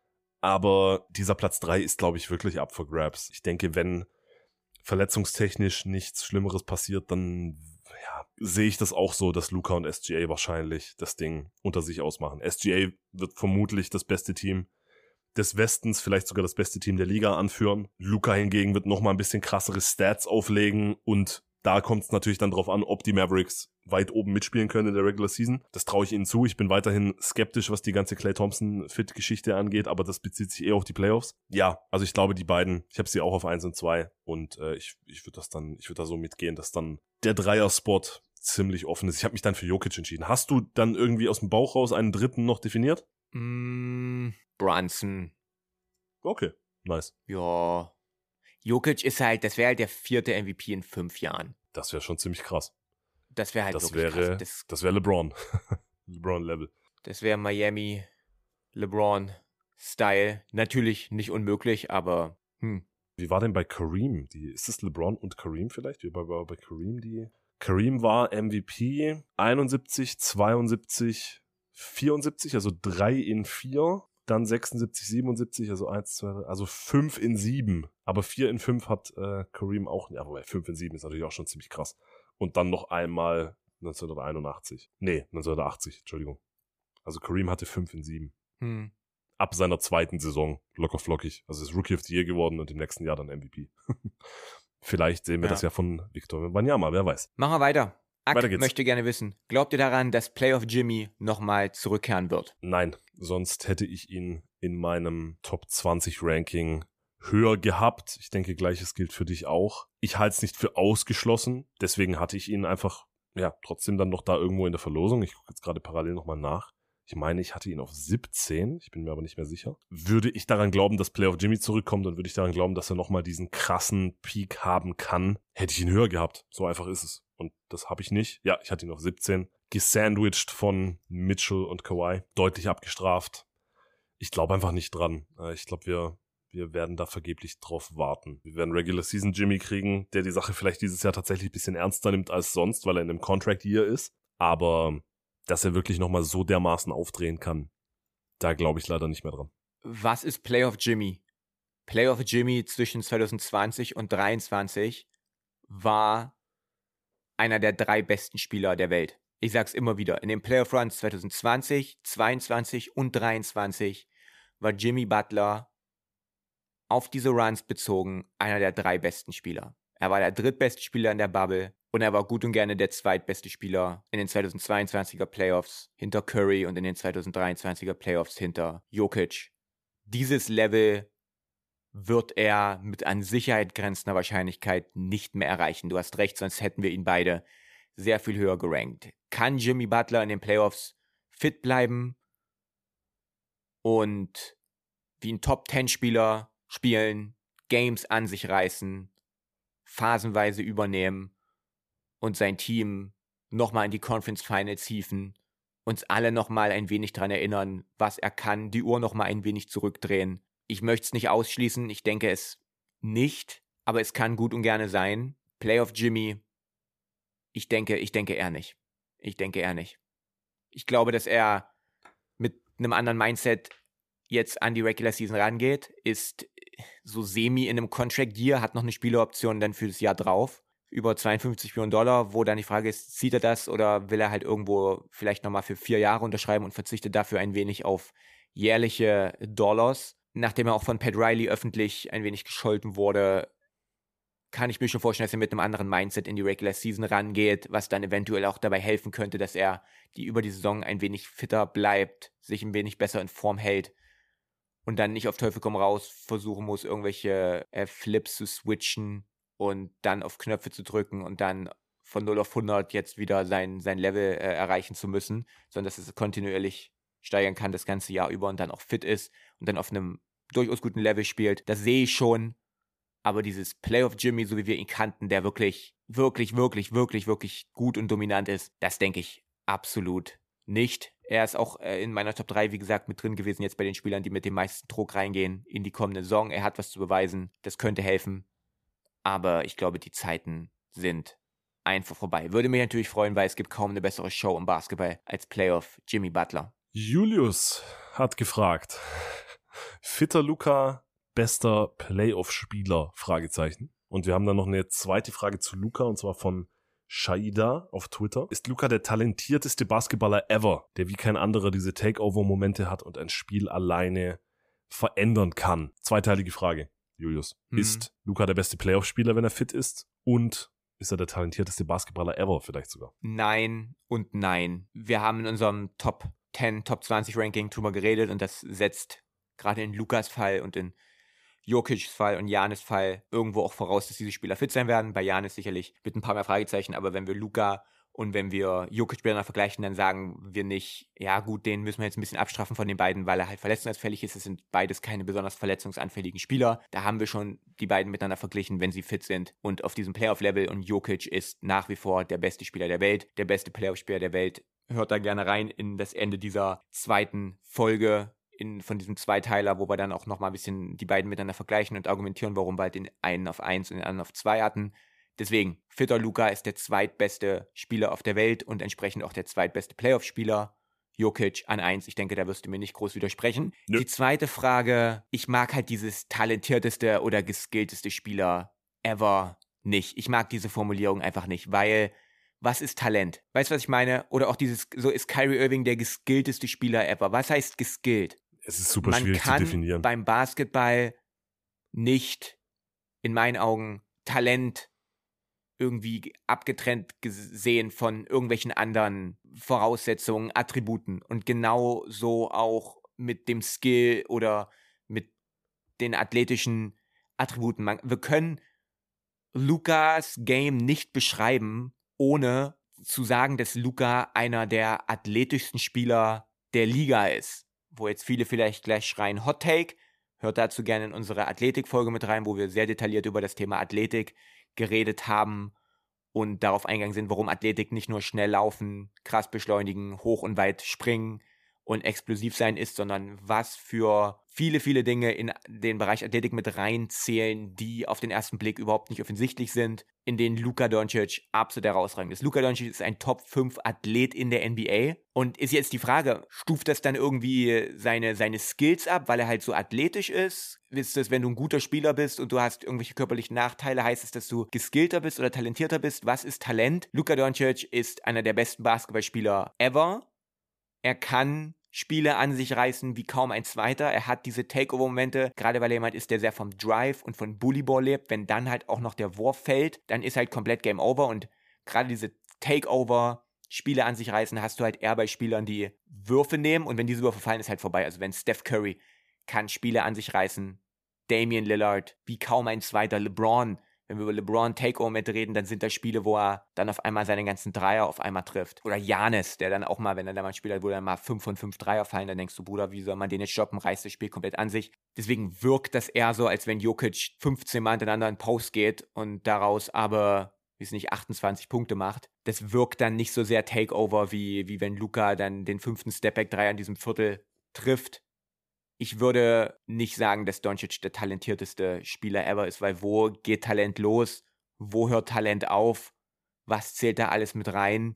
Speaker 2: Aber dieser Platz drei ist, glaube ich, wirklich up for grabs. Ich denke, wenn verletzungstechnisch nichts Schlimmeres passiert, dann ja, sehe ich das auch so, dass Luka und S G A wahrscheinlich das Ding unter sich ausmachen. S G A wird vermutlich das beste Team des Westens, vielleicht sogar das beste Team der Liga anführen. Luka hingegen wird nochmal ein bisschen krassere Stats auflegen und da kommt es natürlich dann drauf an, ob die Mavericks weit oben mitspielen können in der Regular Season. Das traue ich ihnen zu. Ich bin weiterhin skeptisch, was die ganze Klay Thompson-Fit-Geschichte angeht, aber das bezieht sich eher auf die Playoffs. Ja, also ich glaube, die beiden, ich habe sie auch auf eins und zwei und äh, ich, ich würde das dann, ich würde da so mitgehen, dass dann der Dreier-Spot ziemlich offen ist. Ich habe mich dann für Jokic entschieden. Hast du dann irgendwie aus dem Bauch raus einen dritten noch definiert?
Speaker 3: Mm, Brunson.
Speaker 2: Okay, nice.
Speaker 3: Ja. Jokic ist halt, das wäre halt der vierte M V P in fünf Jahren.
Speaker 2: Das wäre schon ziemlich krass.
Speaker 3: Das wäre halt
Speaker 2: das
Speaker 3: wirklich
Speaker 2: wäre,
Speaker 3: krass. Das,
Speaker 2: das wäre LeBron. LeBron-Level.
Speaker 3: Das wäre Miami, LeBron-Style. Natürlich nicht unmöglich, aber hm.
Speaker 2: Wie war denn bei Kareem? Die, ist es LeBron und Kareem vielleicht? Wie war bei, bei Kareem die? Kareem war M V P einundsiebzig, zweiundsiebzig, vierundsiebzig, also drei in vier. Dann sechsundsiebzig, siebenundsiebzig, also eins, zwei, drei, also fünf in sieben. Aber vier in fünf hat äh, Kareem auch, ja, wobei fünf in sieben ist natürlich auch schon ziemlich krass. Und dann noch einmal neunzehnhunderteinundachtzig. Nee, neunzehnhundertachtzig, Entschuldigung. Also Kareem hatte fünf in sieben.
Speaker 3: Hm.
Speaker 2: Ab seiner zweiten Saison, locker flockig. Also ist Rookie of the Year geworden und im nächsten Jahr dann M V P. Vielleicht sehen wir ja. das ja von Victor Wembanyama, wer weiß.
Speaker 3: Machen wir weiter. Ak
Speaker 2: Weiter geht's.
Speaker 3: Möchte gerne wissen, glaubt ihr daran, dass Playoff Jimmy nochmal zurückkehren wird?
Speaker 2: Nein, sonst hätte ich ihn in meinem Top zwanzig Ranking höher gehabt. Ich denke, gleiches gilt für dich auch. Ich halte es nicht für ausgeschlossen, deswegen hatte ich ihn einfach, ja, trotzdem dann noch da irgendwo in der Verlosung. Ich gucke jetzt gerade parallel nochmal nach. Ich meine, ich hatte ihn auf siebzehn, ich bin mir aber nicht mehr sicher. Würde ich daran glauben, dass Playoff Jimmy zurückkommt und würde ich daran glauben, dass er nochmal diesen krassen Peak haben kann, hätte ich ihn höher gehabt. So einfach ist es. Und das habe ich nicht. Ja, ich hatte ihn auf siebzehn. Gesandwiched von Mitchell und Kawhi. Deutlich abgestraft. Ich glaube einfach nicht dran. Ich glaube, wir, wir werden da vergeblich drauf warten. Wir werden Regular Season Jimmy kriegen, der die Sache vielleicht dieses Jahr tatsächlich ein bisschen ernster nimmt als sonst, weil er in einem Contract Year ist. Aber dass er wirklich nochmal so dermaßen aufdrehen kann, da glaube ich leider nicht mehr dran.
Speaker 3: Was ist Playoff Jimmy? Playoff Jimmy zwischen zwanzig zwanzig und dreiundzwanzig war einer der drei besten Spieler der Welt. Ich sag's immer wieder, in den Playoff Runs zwanzig zwanzig, zweiundzwanzig und dreiundzwanzig war Jimmy Butler auf diese Runs bezogen einer der drei besten Spieler. Er war der drittbeste Spieler in der Bubble und er war gut und gerne der zweitbeste Spieler in den zweitausendzweiundzwanziger Playoffs hinter Curry und in den zweitausenddreiundzwanziger Playoffs hinter Jokic. Dieses Level wird er mit an Sicherheit grenzender Wahrscheinlichkeit nicht mehr erreichen. Du hast recht, sonst hätten wir ihn beide sehr viel höher gerankt. Kann Jimmy Butler in den Playoffs fit bleiben und wie ein Top-Zehn-Spieler spielen, Games an sich reißen, phasenweise übernehmen und sein Team nochmal in die Conference Finals hieven uns alle nochmal ein wenig daran erinnern, was er kann, die Uhr nochmal ein wenig zurückdrehen. Ich möchte es nicht ausschließen, ich denke es nicht, aber es kann gut und gerne sein. Playoff Jimmy, ich denke, ich denke eher nicht. Ich denke eher nicht. Ich glaube, dass er mit einem anderen Mindset jetzt an die Regular Season rangeht, ist so semi in einem Contract Year, hat noch eine Spieleroption dann für das Jahr drauf, über zweiundfünfzig Millionen Dollar, wo dann die Frage ist, zieht er das oder will er halt irgendwo vielleicht nochmal für vier Jahre unterschreiben und verzichtet dafür ein wenig auf jährliche Dollars. Nachdem er auch von Pat Riley öffentlich ein wenig gescholten wurde, kann ich mir schon vorstellen, dass er mit einem anderen Mindset in die Regular Season rangeht, was dann eventuell auch dabei helfen könnte, dass er die über die Saison ein wenig fitter bleibt, sich ein wenig besser in Form hält und dann nicht auf Teufel komm raus versuchen muss, irgendwelche äh, Flips zu switchen und dann auf Knöpfe zu drücken und dann von null auf hundert jetzt wieder sein, sein Level äh, erreichen zu müssen, sondern dass es kontinuierlich steigern kann das ganze Jahr über und dann auch fit ist und dann auf einem durchaus guten Level spielt. Das sehe ich schon. Aber dieses Playoff Jimmy, so wie wir ihn kannten, der wirklich, wirklich, wirklich, wirklich, wirklich gut und dominant ist, das denke ich absolut nicht. Er ist auch äh, in meiner Top drei, wie gesagt, mit drin gewesen, jetzt bei den Spielern, die mit dem meisten Druck reingehen in die kommende Saison. Er hat was zu beweisen, das könnte helfen. Aber ich glaube, die Zeiten sind einfach vorbei. Würde mich natürlich freuen, weil es gibt kaum eine bessere Show im Basketball als Playoff Jimmy Butler.
Speaker 2: Julius hat gefragt, fitter Luka, bester Playoff-Spieler? Fragezeichen. Und wir haben dann noch eine zweite Frage zu Luka, und zwar von Shaida auf Twitter. Ist Luka der talentierteste Basketballer ever, der wie kein anderer diese Takeover-Momente hat und ein Spiel alleine verändern kann? Zweiteilige Frage, Julius. Mhm. Ist Luka der beste Playoff-Spieler, wenn er fit ist? Und ist er der talentierteste Basketballer ever vielleicht sogar?
Speaker 3: Nein und nein. Wir haben in unserem Top zehn, Top zwanzig Ranking drüber geredet und das setzt gerade in Lukas Fall und in Jokic's Fall und Giannis Fall irgendwo auch voraus, dass diese Spieler fit sein werden. Bei Giannis sicherlich mit ein paar mehr Fragezeichen, aber wenn wir Luka und wenn wir Jokic miteinander vergleichen, dann sagen wir nicht, ja gut, den müssen wir jetzt ein bisschen abstrafen von den beiden, weil er halt verletzungsanfällig ist. Es sind beides keine besonders verletzungsanfälligen Spieler. Da haben wir schon die beiden miteinander verglichen, wenn sie fit sind und auf diesem Playoff-Level, und Jokic ist nach wie vor der beste Spieler der Welt, der beste Playoff-Spieler der Welt. Hört da gerne rein in das Ende dieser zweiten Folge in, von diesem Zweiteiler, wo wir dann auch nochmal ein bisschen die beiden miteinander vergleichen und argumentieren, warum wir halt den einen auf eins und den anderen auf zwei hatten. Deswegen, fitter Luka ist der zweitbeste Spieler auf der Welt und entsprechend auch der zweitbeste Playoff-Spieler. Jokic an eins, ich denke, da wirst du mir nicht groß widersprechen. Nö. Die zweite Frage, ich mag halt dieses talentierteste oder geskillteste Spieler ever nicht. Ich mag diese Formulierung einfach nicht, weil was ist Talent? Weißt du, was ich meine? Oder auch dieses, so ist Kyrie Irving der geskillteste Spieler ever. Was heißt geskillt?
Speaker 2: Es ist super Man schwierig zu definieren.
Speaker 3: Man kann beim Basketball nicht, in meinen Augen, Talent irgendwie abgetrennt gesehen von irgendwelchen anderen Voraussetzungen, Attributen. Und genau so auch mit dem Skill oder mit den athletischen Attributen. Man, wir können Lukas Game nicht beschreiben, ohne zu sagen, dass Luka einer der athletischsten Spieler der Liga ist. Wo jetzt viele vielleicht gleich schreien Hot Take. Hört dazu gerne in unsere Athletik-Folge mit rein, wo wir sehr detailliert über das Thema Athletik geredet haben und darauf eingegangen sind, warum Athletik nicht nur schnell laufen, krass beschleunigen, hoch und weit springen und explosiv sein ist, sondern was für viele, viele Dinge in den Bereich Athletik mit reinzählen, die auf den ersten Blick überhaupt nicht offensichtlich sind, in denen Luka Doncic absolut herausragend ist. Luka Doncic ist ein Top fünf Athlet in der N B A und ist jetzt die Frage, stuft das dann irgendwie seine, seine Skills ab, weil er halt so athletisch ist? Ist das, wenn du ein guter Spieler bist und du hast irgendwelche körperlichen Nachteile, heißt es, dass du geskillter bist oder talentierter bist? Was ist Talent? Luka Doncic ist einer der besten Basketballspieler ever. Er kann Spiele an sich reißen wie kaum ein zweiter. Er hat diese Takeover-Momente, gerade weil er jemand ist, der sehr vom Drive und von Bullyball lebt. Wenn dann halt auch noch der Wurf fällt, dann ist halt komplett Game Over. Und gerade diese Takeover-Spiele an sich reißen, hast du halt eher bei Spielern, die Würfe nehmen. Und wenn diese Würfe fallen, ist halt vorbei. Also wenn Steph Curry kann Spiele an sich reißen, Damian Lillard wie kaum ein zweiter, LeBron. Wenn wir über LeBron Takeover-Momente reden, dann sind das Spiele, wo er dann auf einmal seine ganzen Dreier auf einmal trifft. Oder Giannis, der dann auch mal, wenn er da mal spielt, wo dann mal fünf von fünf Dreier fallen, dann denkst du, Bruder, wie soll man den jetzt stoppen? Reißt das Spiel komplett an sich. Deswegen wirkt das eher so, als wenn Jokic fünfzehn Mal hintereinander in Post geht und daraus aber wie es nicht achtundzwanzig Punkte macht. Das wirkt dann nicht so sehr Takeover, wie, wie wenn Luka dann den fünften Stepback-Dreier in diesem Viertel trifft. Ich würde nicht sagen, dass Doncic der talentierteste Spieler ever ist, weil wo geht Talent los? Wo hört Talent auf? Was zählt da alles mit rein?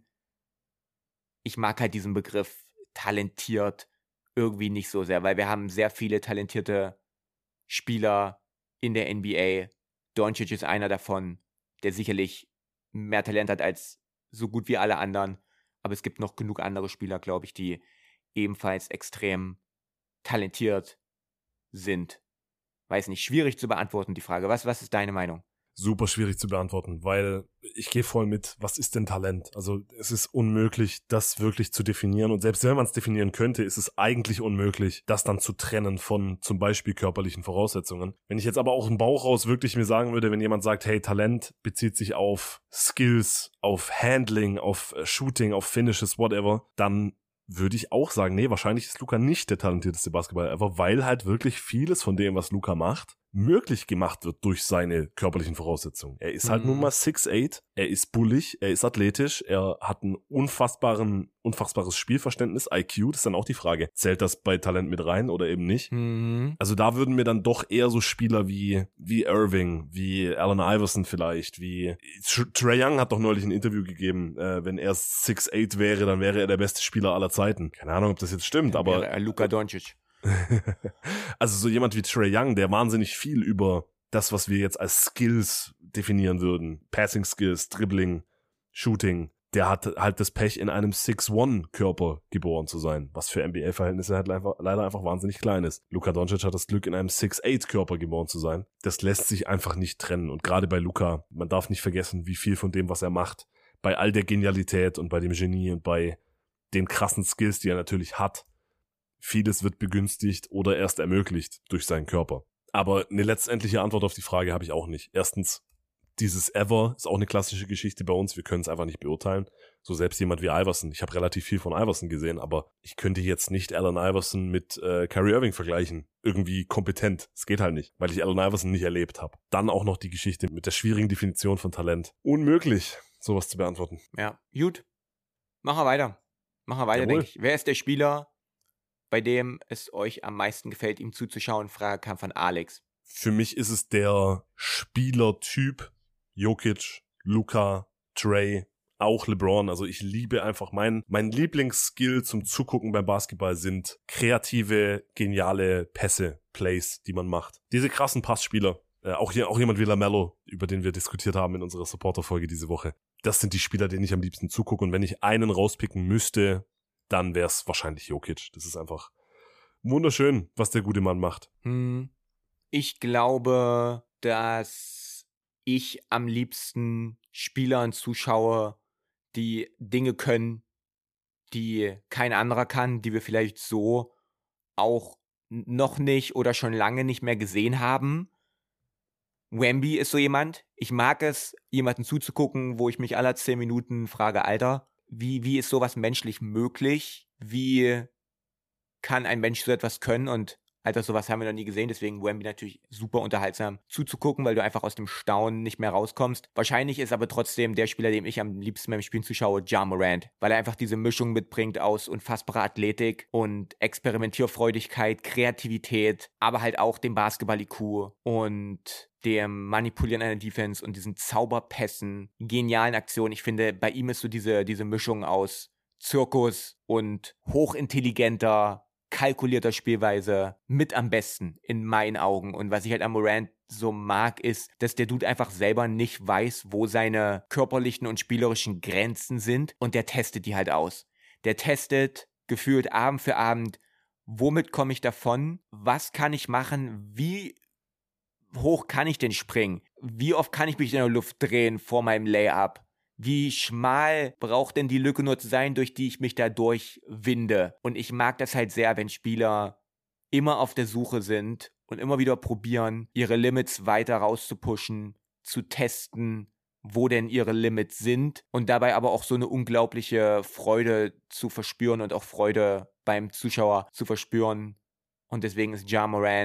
Speaker 3: Ich mag halt diesen Begriff talentiert irgendwie nicht so sehr, weil wir haben sehr viele talentierte Spieler in der N B A. Doncic ist einer davon, der sicherlich mehr Talent hat als so gut wie alle anderen. Aber es gibt noch genug andere Spieler, glaube ich, die ebenfalls extrem talentiert sind. Weiß nicht, schwierig zu beantworten, die Frage. Was, was ist deine Meinung?
Speaker 2: Super schwierig zu beantworten, weil ich gehe voll mit, was ist denn Talent? Also es ist unmöglich, das wirklich zu definieren und selbst wenn man es definieren könnte, ist es eigentlich unmöglich, das dann zu trennen von zum Beispiel körperlichen Voraussetzungen. Wenn ich jetzt aber auch im Bauch raus wirklich mir sagen würde, wenn jemand sagt, hey, Talent bezieht sich auf Skills, auf Handling, auf Shooting, auf Finishes, whatever, dann würde ich auch sagen, nee, wahrscheinlich ist Luka nicht der talentierteste Basketballer ever, weil halt wirklich vieles von dem, was Luka macht, möglich gemacht wird durch seine körperlichen Voraussetzungen. Er ist halt
Speaker 3: Mhm.
Speaker 2: nun mal six eight, er ist bullig, er ist athletisch, er hat ein unfassbaren, unfassbares Spielverständnis, I Q, das ist dann auch die Frage, zählt das bei Talent mit rein oder eben nicht?
Speaker 3: Mhm.
Speaker 2: Also da würden mir dann doch eher so Spieler wie wie Irving, wie Allen Iverson vielleicht, wie Trae Young hat doch neulich ein Interview gegeben, äh, wenn er six eight wäre, dann wäre er der beste Spieler aller Zeiten. Keine Ahnung, ob das jetzt stimmt, aber
Speaker 3: Wäre er Luka Doncic.
Speaker 2: also so jemand wie Trae Young, der wahnsinnig viel über das, was wir jetzt als Skills definieren würden, Passing Skills, Dribbling, Shooting, der hat halt das Pech, in einem six one Körper geboren zu sein, was für N B A-Verhältnisse halt einfach, leider einfach wahnsinnig klein ist. Luka Doncic hat das Glück, in einem six eight Körper geboren zu sein. Das lässt sich einfach nicht trennen und gerade bei Luka, man darf nicht vergessen, wie viel von dem, was er macht, bei all der Genialität und bei dem Genie und bei den krassen Skills, die er natürlich hat, vieles wird begünstigt oder erst ermöglicht durch seinen Körper. Aber eine letztendliche Antwort auf die Frage habe ich auch nicht. Erstens, dieses Ever ist auch eine klassische Geschichte bei uns. Wir können es einfach nicht beurteilen. So selbst jemand wie Iverson. Ich habe relativ viel von Iverson gesehen, aber ich könnte jetzt nicht Allen Iverson mit äh, Kyrie Irving vergleichen. Irgendwie kompetent. Es geht halt nicht, weil ich Allen Iverson nicht erlebt habe. Dann auch noch die Geschichte mit der schwierigen Definition von Talent. Unmöglich, sowas zu beantworten.
Speaker 3: Ja, gut. Machen wir weiter. Machen wir weiter,
Speaker 2: Jawohl.
Speaker 3: denke ich. Wer ist der Spieler, bei dem es euch am meisten gefällt, ihm zuzuschauen? Frage kam von Alex.
Speaker 2: Für mich ist es der Spielertyp Jokic, Luka, Trae, auch LeBron. Also ich liebe einfach mein, mein Lieblingsskill zum Zugucken beim Basketball sind kreative, geniale Pässe, Plays, die man macht. Diese krassen Passspieler. Äh, auch, hier, auch jemand wie LaMelo, über den wir diskutiert haben in unserer Supporter-Folge diese Woche. Das sind die Spieler, denen ich am liebsten zugucke. Und wenn ich einen rauspicken müsste, dann wäre es wahrscheinlich Jokic. Das ist einfach wunderschön, was der gute Mann macht.
Speaker 3: Hm. Ich glaube, dass ich am liebsten Spielern zuschaue, die Dinge können, die kein anderer kann, die wir vielleicht so auch noch nicht oder schon lange nicht mehr gesehen haben. Wemby ist so jemand. Ich mag es, jemanden zuzugucken, wo ich mich alle zehn Minuten frage, Alter, wie, wie ist sowas menschlich möglich? Wie kann ein Mensch so etwas können? Und Alter, sowas haben wir noch nie gesehen, deswegen Wemby natürlich super unterhaltsam zuzugucken, weil du einfach aus dem Staunen nicht mehr rauskommst. Wahrscheinlich ist aber trotzdem der Spieler, dem ich am liebsten beim Spielen zuschaue, Ja Morant, weil er einfach diese Mischung mitbringt aus unfassbarer Athletik und Experimentierfreudigkeit, Kreativität, aber halt auch dem Basketball-I Q und dem Manipulieren einer Defense und diesen Zauberpässen, genialen Aktionen. Ich finde, bei ihm ist so diese, diese Mischung aus Zirkus und hochintelligenter, kalkulierter Spielweise mit am besten in meinen Augen. Und was ich halt an Morant so mag, ist, dass der Dude einfach selber nicht weiß, wo seine körperlichen und spielerischen Grenzen sind und der testet die halt aus. Der testet gefühlt Abend für Abend, womit komme ich davon, was kann ich machen, wie hoch kann ich denn springen, wie oft kann ich mich in der Luft drehen vor meinem Layup. Wie schmal braucht denn die Lücke nur zu sein, durch die ich mich da durchwinde? Und ich mag das halt sehr, wenn Spieler immer auf der Suche sind und immer wieder probieren, ihre Limits weiter rauszupushen, zu testen, wo denn ihre Limits sind und dabei aber auch so eine unglaubliche Freude zu verspüren und auch Freude beim Zuschauer zu verspüren. Und deswegen ist Ja Morant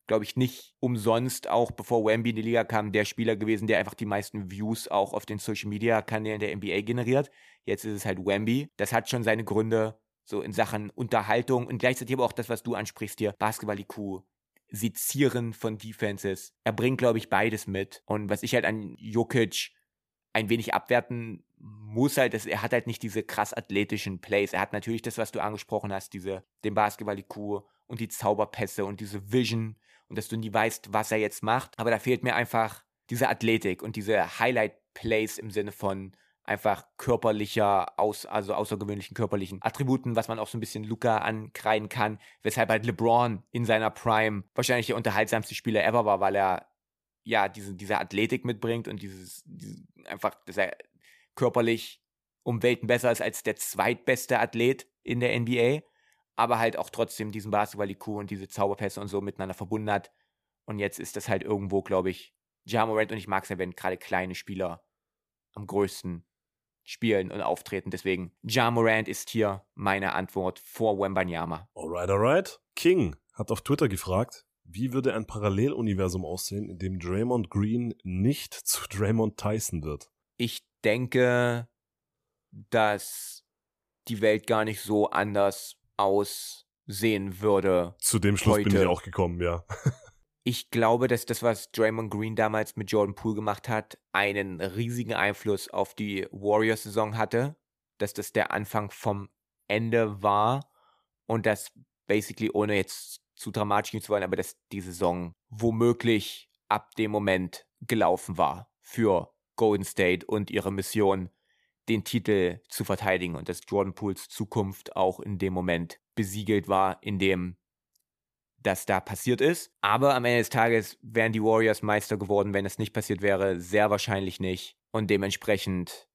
Speaker 3: glaube ich, nicht umsonst, auch bevor Wemby in die Liga kam, der Spieler gewesen, der einfach die meisten Views auch auf den Social-Media-Kanälen der N B A generiert. Jetzt ist es halt Wemby. Das hat schon seine Gründe, so in Sachen Unterhaltung und gleichzeitig aber auch das, was du ansprichst hier, Basketball-I Q, Sezieren von Defenses. Er bringt, glaube ich, beides mit. Und was ich halt an Jokic ein wenig abwerten muss, halt, dass er hat halt nicht diese krass athletischen Plays. Er hat natürlich das, was du angesprochen hast, diese, den Basketball-I Q und die Zauberpässe und diese Vision und dass du nie weißt, was er jetzt macht. Aber da fehlt mir einfach diese Athletik und diese Highlight-Plays im Sinne von einfach körperlicher, aus, also außergewöhnlichen körperlichen Attributen, was man auch so ein bisschen Luka ankreiden kann, weshalb halt LeBron in seiner Prime wahrscheinlich der unterhaltsamste Spieler ever war, weil er ja diese, diese Athletik mitbringt und dieses, dieses einfach, dass er körperlich um Welten besser ist als der zweitbeste Athlet in der N B A, aber halt auch trotzdem diesen Basketball-I Q und diese Zauberpässe und so miteinander verbunden hat. Und jetzt ist das halt irgendwo, glaube ich, Ja Morant, und ich mag es ja, wenn gerade kleine Spieler am größten spielen und auftreten. Deswegen, Ja Morant ist hier meine Antwort vor Wembanyama.
Speaker 2: Alright, alright. King hat auf Twitter gefragt, wie würde ein Paralleluniversum aussehen, in dem Draymond Green nicht zu Draymond Tyson wird?
Speaker 3: Ich denke, dass die Welt gar nicht so anders aussehen würde.
Speaker 2: Zu dem Schluss
Speaker 3: heute.
Speaker 2: bin ich auch gekommen, ja.
Speaker 3: Ich glaube, dass das, was Draymond Green damals mit Jordan Poole gemacht hat, einen riesigen Einfluss auf die Warriors-Saison hatte, dass das der Anfang vom Ende war und dass basically, ohne jetzt zu dramatisch gehen zu wollen, aber dass die Saison womöglich ab dem Moment gelaufen war für Golden State und ihre Mission, den Titel zu verteidigen und dass Jordan Pooles Zukunft auch in dem Moment besiegelt war, in dem das da passiert ist. Aber am Ende des Tages wären die Warriors Meister geworden, wenn es nicht passiert wäre. Sehr wahrscheinlich nicht. Und dementsprechend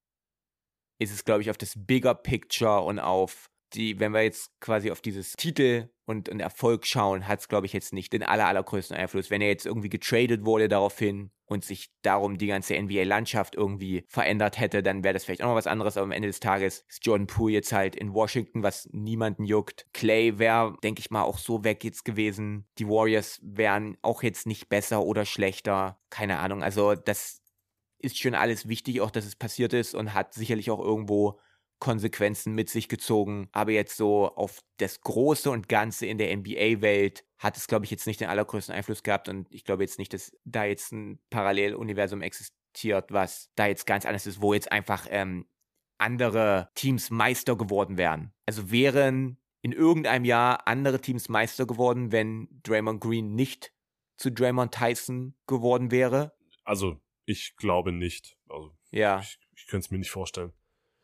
Speaker 3: ist es, glaube ich, auf das Bigger Picture und auf die, wenn wir jetzt quasi auf dieses Titel und, und Erfolg schauen, hat es, glaube ich, jetzt nicht den aller, allergrößten Einfluss. Wenn er jetzt irgendwie getradet wurde daraufhin und sich darum die ganze N B A-Landschaft irgendwie verändert hätte, dann wäre das vielleicht auch noch was anderes. Aber am Ende des Tages ist Jordan Poole jetzt halt in Washington, was niemanden juckt. Clay wäre, denke ich mal, auch so weg jetzt gewesen. Die Warriors wären auch jetzt nicht besser oder schlechter. Keine Ahnung. Also das ist schon alles wichtig, auch dass es passiert ist und hat sicherlich auch irgendwo Konsequenzen mit sich gezogen, aber jetzt so auf das Große und Ganze in der N B A-Welt hat es, glaube ich, jetzt nicht den allergrößten Einfluss gehabt und ich glaube jetzt nicht, dass da jetzt ein Paralleluniversum existiert, was da jetzt ganz anders ist, wo jetzt einfach ähm, andere Teams Meister geworden wären. Also wären in irgendeinem Jahr andere Teams Meister geworden, wenn Draymond Green nicht zu Draymond Tyson geworden wäre?
Speaker 2: Also, ich glaube nicht. Also,
Speaker 3: ja.
Speaker 2: Ich, ich könnte es mir nicht vorstellen.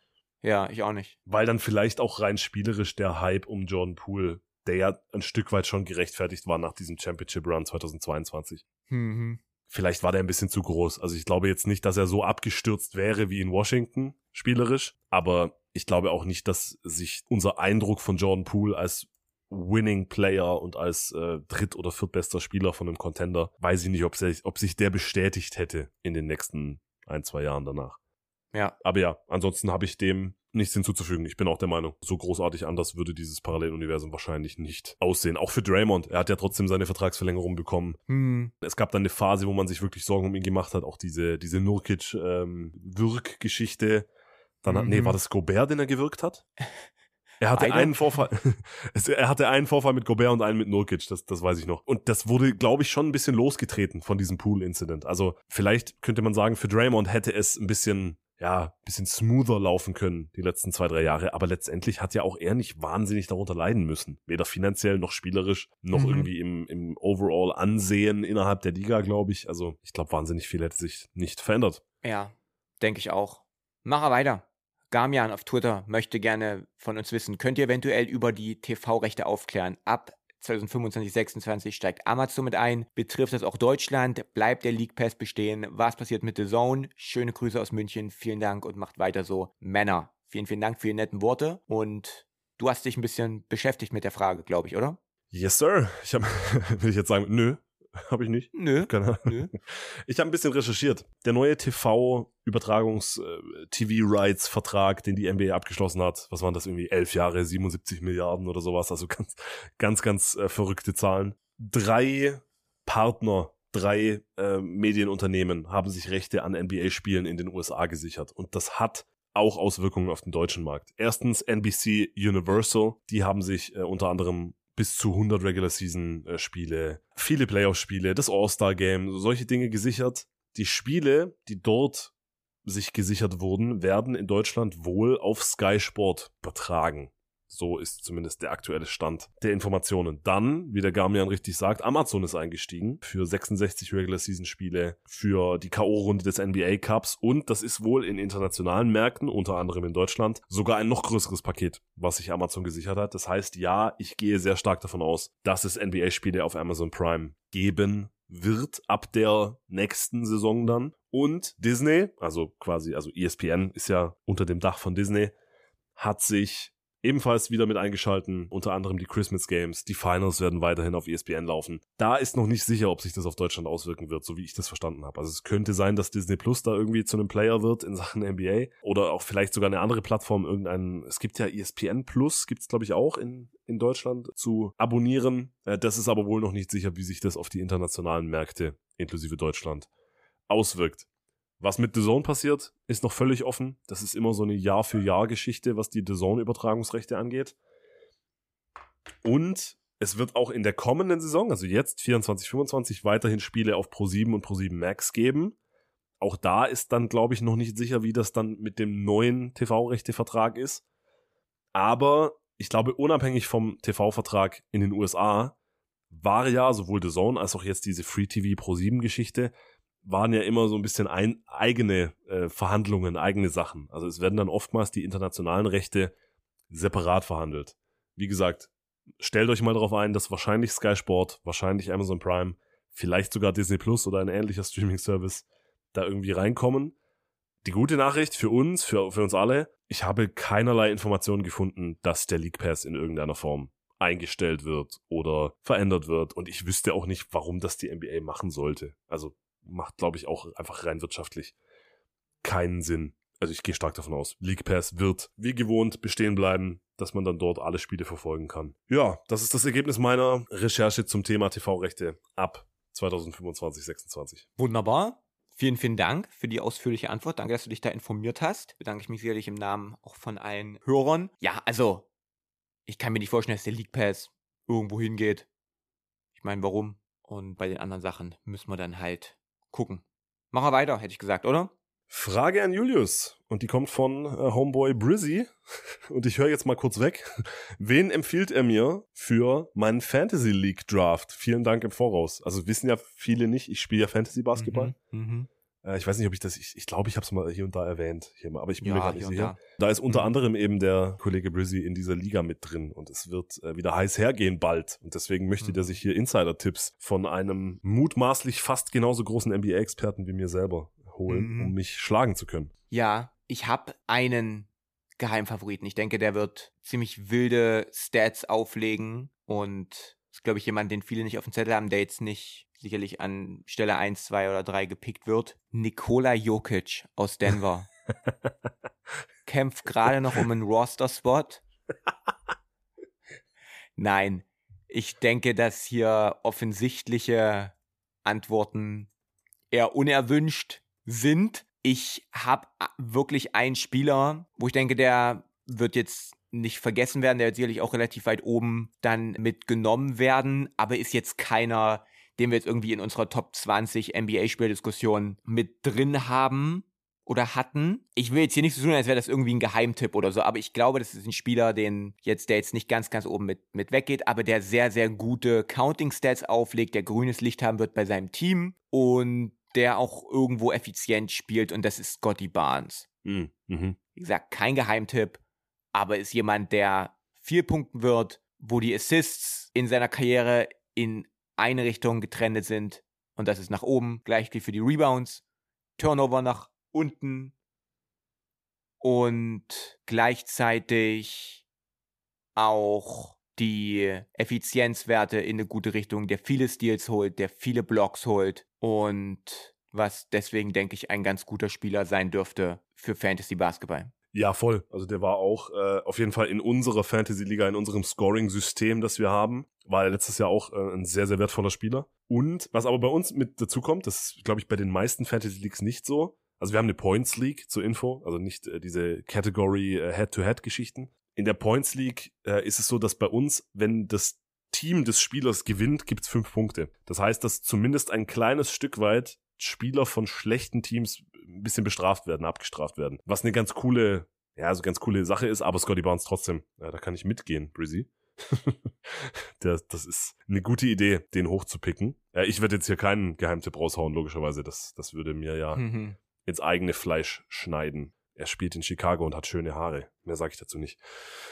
Speaker 3: Ja, ich auch nicht.
Speaker 2: Weil dann vielleicht auch rein spielerisch der Hype um Jordan Poole, der ja ein Stück weit schon gerechtfertigt war nach diesem Championship-Run zweitausendzweiundzwanzig.
Speaker 3: Mhm.
Speaker 2: Vielleicht war der ein bisschen zu groß. Also ich glaube jetzt nicht, dass er so abgestürzt wäre wie in Washington, spielerisch. Aber ich glaube auch nicht, dass sich unser Eindruck von Jordan Poole als Winning Player und als äh, dritt- oder viertbester Spieler von einem Contender, weiß ich nicht, ob sich, ob sich der bestätigt hätte in den nächsten ein, zwei Jahren danach.
Speaker 3: Ja.
Speaker 2: Aber ja, ansonsten habe ich dem nichts hinzuzufügen. Ich bin auch der Meinung, so großartig anders würde dieses Paralleluniversum wahrscheinlich nicht aussehen. Auch für Draymond. Er hat ja trotzdem seine Vertragsverlängerung bekommen.
Speaker 3: Hm.
Speaker 2: Es gab dann eine Phase, wo man sich wirklich Sorgen um ihn gemacht hat. Auch diese, diese Nurkic-Wirk-Geschichte. Dann hat, mhm. nee, war das Gobert, den er gewirkt hat? Er hatte Beide? einen Vorfall, er hatte einen Vorfall mit Gobert und einen mit Nurkic, das, das weiß ich noch. Und das wurde, glaube ich, schon ein bisschen losgetreten von diesem Poole-Incident. Also vielleicht könnte man sagen, für Draymond hätte es ein bisschen, ja, ein bisschen smoother laufen können, die letzten zwei, drei Jahre. Aber letztendlich hat ja auch er nicht wahnsinnig darunter leiden müssen. Weder finanziell noch spielerisch, noch mhm. irgendwie im, im Overall-Ansehen innerhalb der Liga, glaube ich. Also ich glaube, wahnsinnig viel hätte sich nicht verändert.
Speaker 3: Ja, denke ich auch. Mach er weiter. Gamian auf Twitter möchte gerne von uns wissen, könnt ihr eventuell über die T V-Rechte aufklären? Ab zwanzig fünfundzwanzig sechsundzwanzig steigt Amazon mit ein. Betrifft das auch Deutschland? Bleibt der League Pass bestehen? Was passiert mit The Zone? Schöne Grüße aus München. Vielen Dank und macht weiter so. Männer, vielen, vielen Dank für die netten Worte. Und du hast dich ein bisschen beschäftigt mit der Frage, glaube ich, oder?
Speaker 2: Yes, sir. Ich habe, will ich jetzt sagen, nö. Habe ich nicht.
Speaker 3: Nö.
Speaker 2: Keine
Speaker 3: Nö.
Speaker 2: Ich habe ein bisschen recherchiert. Der neue T V-Übertragungs-T V-Rights-Vertrag, den die N B A abgeschlossen hat, was waren das irgendwie, elf Jahre, siebenundsiebzig Milliarden oder sowas, also ganz, ganz, ganz äh, verrückte Zahlen. Drei Partner, drei äh, Medienunternehmen haben sich Rechte an N B A-Spielen in den U S A gesichert. Und das hat auch Auswirkungen auf den deutschen Markt. Erstens N B C Universal, die haben sich äh, unter anderem bis zu hundert Regular-Season-Spiele, viele Playoff-Spiele, das All-Star-Game, solche Dinge gesichert. Die Spiele, die dort sich gesichert wurden, werden in Deutschland wohl auf Sky Sport übertragen. So ist zumindest der aktuelle Stand der Informationen. Dann, wie der Garmian richtig sagt, Amazon ist eingestiegen für sechsundsechzig Regular-Season-Spiele, für die K O-Runde des N B A-Cups und das ist wohl in internationalen Märkten, unter anderem in Deutschland, sogar ein noch größeres Paket, was sich Amazon gesichert hat. Das heißt, ja, ich gehe sehr stark davon aus, dass es N B A-Spiele auf Amazon Prime geben wird ab der nächsten Saison dann. Und Disney, also quasi, also E S P N ist ja unter dem Dach von Disney, hat sich ebenfalls wieder mit eingeschalten, unter anderem die Christmas Games, die Finals werden weiterhin auf E S P N laufen. Da ist noch nicht sicher, ob sich das auf Deutschland auswirken wird, so wie ich das verstanden habe. Also es könnte sein, dass Disney Plus da irgendwie zu einem Player wird in Sachen N B A oder auch vielleicht sogar eine andere Plattform, irgendein, es gibt ja E S P N Plus, gibt es glaube ich auch in, in Deutschland zu abonnieren. Das ist aber wohl noch nicht sicher, wie sich das auf die internationalen Märkte, inklusive Deutschland, auswirkt. Was mit D A Z N passiert, ist noch völlig offen. Das ist immer so eine Jahr-für-Jahr-Geschichte, was die D A Z N-Übertragungsrechte angeht. Und es wird auch in der kommenden Saison, also jetzt vierundzwanzig fünfundzwanzig, weiterhin Spiele auf Pro sieben und Pro sieben Max geben. Auch da ist dann, glaube ich, noch nicht sicher, wie das dann mit dem neuen T V-Rechte-Vertrag ist. Aber ich glaube, unabhängig vom T V-Vertrag in den U S A war ja sowohl D A Z N als auch jetzt diese Free-T V Pro sieben Geschichte waren ja immer so ein bisschen ein, eigene äh, Verhandlungen, eigene Sachen. Also es werden dann oftmals die internationalen Rechte separat verhandelt. Wie gesagt, stellt euch mal darauf ein, dass wahrscheinlich Sky Sport, wahrscheinlich Amazon Prime, vielleicht sogar Disney Plus oder ein ähnlicher Streaming-Service da irgendwie reinkommen. Die gute Nachricht für uns, für, für uns alle, ich habe keinerlei Informationen gefunden, dass der League Pass in irgendeiner Form eingestellt wird oder verändert wird. Und ich wüsste auch nicht, warum das die N B A machen sollte. Also macht, glaube ich, auch einfach rein wirtschaftlich keinen Sinn. Also ich gehe stark davon aus, League Pass wird wie gewohnt bestehen bleiben, dass man dann dort alle Spiele verfolgen kann. Ja, das ist das Ergebnis meiner Recherche zum Thema T V-Rechte ab zwanzig fünfundzwanzig sechsundzwanzig.
Speaker 3: Wunderbar. Vielen, vielen Dank für die ausführliche Antwort. Danke, dass du dich da informiert hast. Bedanke ich mich sicherlich im Namen auch von allen Hörern. Ja, also, ich kann mir nicht vorstellen, dass der League Pass irgendwo hingeht. Ich meine, warum? Und bei den anderen Sachen müssen wir dann halt gucken. Machen wir weiter, hätte ich gesagt, oder?
Speaker 2: Frage an Julius. Und die kommt von äh, Homeboy Brizzy. Und ich höre jetzt mal kurz weg. Wen empfiehlt er mir für meinen Fantasy League Draft? Vielen Dank im Voraus. Also wissen ja viele nicht, ich spiele ja Fantasy Basketball.
Speaker 3: Mhm, mhm.
Speaker 2: Äh, ich weiß nicht, ob ich das, ich, ich glaube, ich habe es mal hier und da erwähnt. Hier mal, aber ich bin
Speaker 3: Ja,
Speaker 2: mir gar nicht
Speaker 3: hier und
Speaker 2: sicher.
Speaker 3: da.
Speaker 2: Da ist unter
Speaker 3: Mhm.
Speaker 2: anderem eben der Kollege Brizzy in dieser Liga mit drin. Und es wird äh, wieder heiß hergehen bald. Und deswegen möchte
Speaker 3: Mhm.
Speaker 2: der sich hier Insider-Tipps von einem mutmaßlich fast genauso großen N B A-Experten wie mir selber holen,
Speaker 3: Mhm.
Speaker 2: um mich schlagen zu können.
Speaker 3: Ja, ich habe einen Geheimfavoriten. Ich denke, der wird ziemlich wilde Stats auflegen und ist, glaube ich, jemand, den viele nicht auf dem Zettel haben, der jetzt nicht sicherlich an Stelle eins, zwei oder drei gepickt wird. Nikola Jokic aus Denver. Kämpft gerade noch um einen Roster-Spot. Nein, ich denke, dass hier offensichtliche Antworten eher unerwünscht sind. Ich habe wirklich einen Spieler, wo ich denke, der wird jetzt nicht vergessen werden, der wird sicherlich auch relativ weit oben dann mitgenommen werden, aber ist jetzt keiner, den wir jetzt irgendwie in unserer Top zwanzig N B A-Spieldiskussion mit drin haben oder hatten. Ich will jetzt hier nicht so tun, als wäre das irgendwie ein Geheimtipp oder so, aber ich glaube, das ist ein Spieler, den jetzt, der jetzt nicht ganz, ganz oben mit, mit weggeht, aber der sehr, sehr gute Counting-Stats auflegt, der grünes Licht haben wird bei seinem Team und der auch irgendwo effizient spielt und das ist Scotty Barnes.
Speaker 2: Mhm. Mhm.
Speaker 3: Wie gesagt, kein Geheimtipp, aber ist jemand, der viel punkten wird, wo die Assists in seiner Karriere in eine Richtung getrennt sind und das ist nach oben, gleich wie für die Rebounds, Turnover nach unten und gleichzeitig auch die Effizienzwerte in eine gute Richtung, der viele Steals holt, der viele Blocks holt und was deswegen, denke ich, ein ganz guter Spieler sein dürfte für Fantasy Basketball.
Speaker 2: Ja, voll. Also der war auch äh, auf jeden Fall in unserer Fantasy-Liga, in unserem Scoring-System, das wir haben, war er letztes Jahr auch äh, ein sehr, sehr wertvoller Spieler. Und was aber bei uns mit dazu kommt, das ist, glaube ich, bei den meisten Fantasy-Leagues nicht so. Also wir haben eine Points League zur Info, also nicht äh, diese Category äh, Head-to-Head-Geschichten. In der Points League äh, ist es so, dass bei uns, wenn das Team des Spielers gewinnt, gibt's fünf Punkte. Das heißt, dass zumindest ein kleines Stück weit Spieler von schlechten Teams ein bisschen bestraft werden, abgestraft werden. Was eine ganz coole, ja, also ganz coole Sache ist, aber Scotty Barnes trotzdem, ja, da kann ich mitgehen, Brizzy. Der, das ist eine gute Idee, den hochzupicken. Ja, ich werde jetzt hier keinen Geheimtipp raushauen, logischerweise. Das, das würde mir ja
Speaker 3: Mhm.
Speaker 2: ins eigene Fleisch schneiden. Er spielt in Chicago und hat schöne Haare. Mehr sage ich dazu nicht.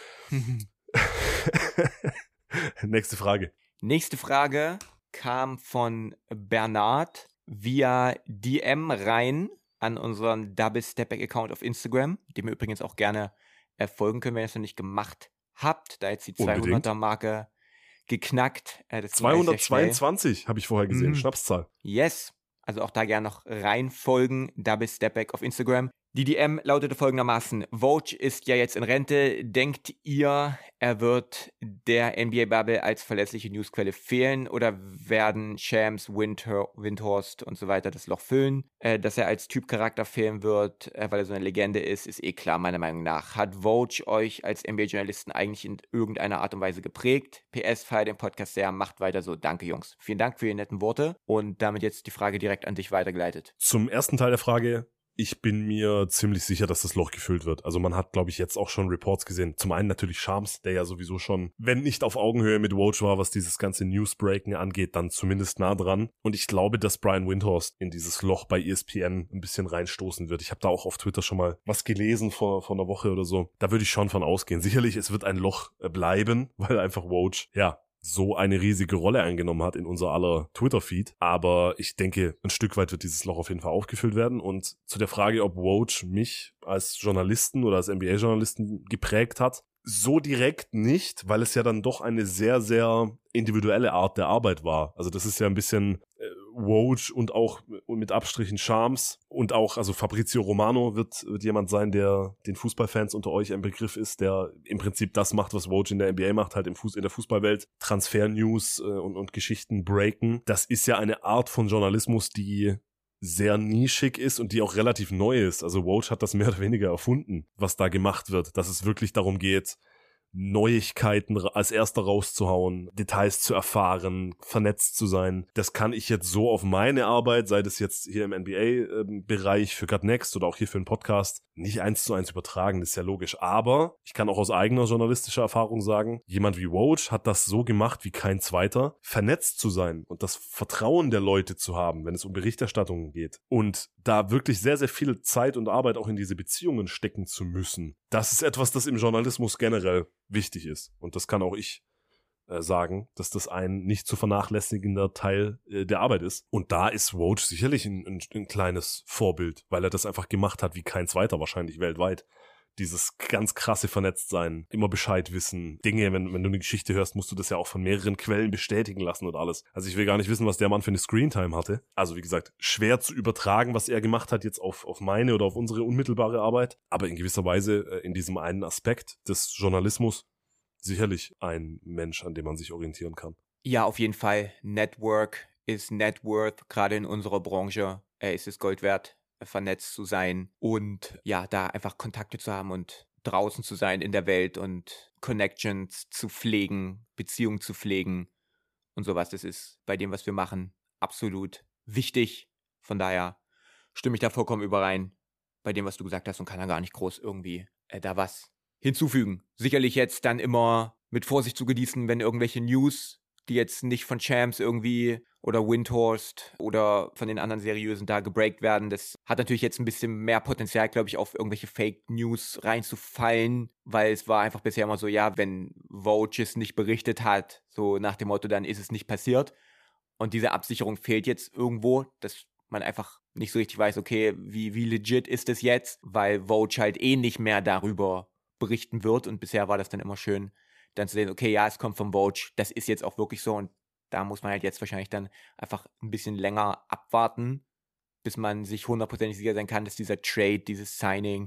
Speaker 2: Nächste Frage.
Speaker 3: Nächste Frage kam von Bernhard via D M rein an unseren Double Stepback Account auf Instagram, dem ihr übrigens auch gerne äh, folgen könnt, wenn ihr es noch nicht gemacht habt. Da jetzt die zweihunderter-Marke geknackt. Äh, das ging alles sehr schnell.
Speaker 2: zweihundertzweiundzwanzig habe ich vorher gesehen,
Speaker 3: Mhm.
Speaker 2: Schnapszahl.
Speaker 3: Yes. Also auch da gerne noch reinfolgen. Double Stepback auf Instagram. Die D M lautete folgendermaßen: Woj ist ja jetzt in Rente. Denkt ihr, er wird der N B A-Bubble als verlässliche Newsquelle fehlen oder werden Shams, Winter, Windhorst und so weiter das Loch füllen? Äh, dass er als Typcharakter fehlen wird, äh, weil er so eine Legende ist, ist eh klar, meiner Meinung nach. Hat Woj euch als N B A-Journalisten eigentlich in irgendeiner Art und Weise geprägt? P S, feiert den Podcast sehr, macht weiter so. Danke, Jungs. Vielen Dank für die netten Worte und damit jetzt die Frage direkt an dich weitergeleitet.
Speaker 2: Zum ersten Teil der Frage: Ich bin mir ziemlich sicher, dass das Loch gefüllt wird. Also man hat, glaube ich, jetzt auch schon Reports gesehen. Zum einen natürlich Shams, der ja sowieso schon, wenn nicht auf Augenhöhe mit Woj war, was dieses ganze Newsbreaking angeht, dann zumindest nah dran. Und ich glaube, dass Brian Windhorst in dieses Loch bei E S P N ein bisschen reinstoßen wird. Ich habe da auch auf Twitter schon mal was gelesen vor, vor einer Woche oder so. Da würde ich schon von ausgehen. Sicherlich, es wird ein Loch bleiben, weil einfach Woj, ja, so eine riesige Rolle eingenommen hat in unser aller Twitter-Feed. Aber ich denke, ein Stück weit wird dieses Loch auf jeden Fall aufgefüllt werden. Und zu der Frage, ob Woj mich als Journalisten oder als N B A-Journalisten geprägt hat, so direkt nicht, weil es ja dann doch eine sehr, sehr individuelle Art der Arbeit war. Also das ist ja ein bisschen äh, Woj und auch mit Abstrichen Shams und auch, also Fabrizio Romano wird, wird jemand sein, der den Fußballfans unter euch ein Begriff ist, der im Prinzip das macht, was Woj in der N B A macht, halt im Fuß, in der Fußballwelt, Transfer-News äh, und, und Geschichten breaken. Das ist ja eine Art von Journalismus, die sehr nischig ist und die auch relativ neu ist. Also Woj hat das mehr oder weniger erfunden, was da gemacht wird, dass es wirklich darum geht, Neuigkeiten als erster rauszuhauen, Details zu erfahren, vernetzt zu sein. Das kann ich jetzt so auf meine Arbeit, sei das jetzt hier im N B A-Bereich für Gut Next oder auch hier für einen Podcast, nicht eins zu eins übertragen, das ist ja logisch. Aber ich kann auch aus eigener journalistischer Erfahrung sagen, jemand wie Woj hat das so gemacht wie kein zweiter, vernetzt zu sein und das Vertrauen der Leute zu haben, wenn es um Berichterstattungen geht. Und da wirklich sehr, sehr viel Zeit und Arbeit auch in diese Beziehungen stecken zu müssen. Das ist etwas, das im Journalismus generell wichtig ist. Und das kann auch ich äh, sagen, dass das ein nicht zu vernachlässigender Teil äh, der Arbeit ist. Und da ist Woj sicherlich ein, ein, ein kleines Vorbild, weil er das einfach gemacht hat wie kein zweiter wahrscheinlich weltweit. Dieses ganz krasse Vernetztsein, immer Bescheid wissen, Dinge, wenn, wenn du eine Geschichte hörst, musst du das ja auch von mehreren Quellen bestätigen lassen und alles. Also ich will gar nicht wissen, was der Mann für eine Screentime hatte. Also wie gesagt, schwer zu übertragen, was er gemacht hat jetzt auf, auf meine oder auf unsere unmittelbare Arbeit, aber in gewisser Weise äh, in diesem einen Aspekt des Journalismus sicherlich ein Mensch, an dem man sich orientieren kann.
Speaker 3: Ja, auf jeden Fall. Network ist Net Worth, gerade in unserer Branche. Er ist es Gold wert, vernetzt zu sein und ja, da einfach Kontakte zu haben und draußen zu sein in der Welt und Connections zu pflegen, Beziehungen zu pflegen und sowas. Das ist bei dem, was wir machen, absolut wichtig. Von daher stimme ich da vollkommen überein bei dem, was du gesagt hast und kann da gar nicht groß irgendwie äh, da was hinzufügen. Sicherlich jetzt dann immer mit Vorsicht zu genießen, wenn irgendwelche News, die jetzt nicht von Shams irgendwie oder Windhorst oder von den anderen Seriösen da gebreakt werden. Das hat natürlich jetzt ein bisschen mehr Potenzial, glaube ich, auf irgendwelche Fake News reinzufallen, weil es war einfach bisher immer so, ja, wenn Woj es nicht berichtet hat, so nach dem Motto, dann ist es nicht passiert. Und diese Absicherung fehlt jetzt irgendwo, dass man einfach nicht so richtig weiß, okay, wie, wie legit ist es jetzt, weil Woj halt eh nicht mehr darüber berichten wird und bisher war das dann immer schön, dann zu sehen, okay, ja, es kommt vom Woj, das ist jetzt auch wirklich so und da muss man halt jetzt wahrscheinlich dann einfach ein bisschen länger abwarten, bis man sich hundertprozentig sicher sein kann, dass dieser Trade, dieses Signing,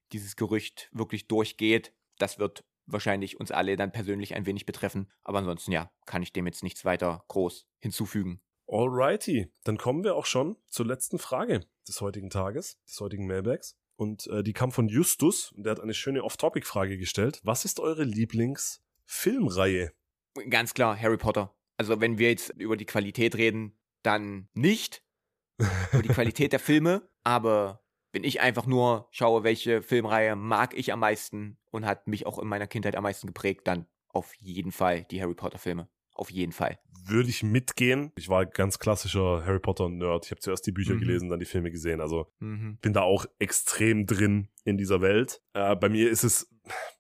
Speaker 3: dieses Gerücht wirklich durchgeht. Das wird wahrscheinlich uns alle dann persönlich ein wenig betreffen. Aber ansonsten, ja, kann ich dem jetzt nichts weiter groß hinzufügen.
Speaker 2: Alrighty, dann kommen wir auch schon zur letzten Frage des heutigen Tages, des heutigen Mailbags. Und äh, die kam von Justus und der hat eine schöne Off-Topic-Frage gestellt. Was ist eure Lieblingsfilmreihe?
Speaker 3: Ganz klar, Harry Potter. Also wenn wir jetzt über die Qualität reden, dann nicht über die Qualität der Filme, aber wenn ich einfach nur schaue, welche Filmreihe mag ich am meisten und hat mich auch in meiner Kindheit am meisten geprägt, dann auf jeden Fall die Harry Potter Filme. Auf jeden Fall.
Speaker 2: Würde ich mitgehen. Ich war ganz klassischer Harry Potter-Nerd. Ich habe zuerst die Bücher mhm. gelesen, dann die Filme gesehen. Also mhm. bin da auch extrem drin in dieser Welt. Äh, bei mir ist es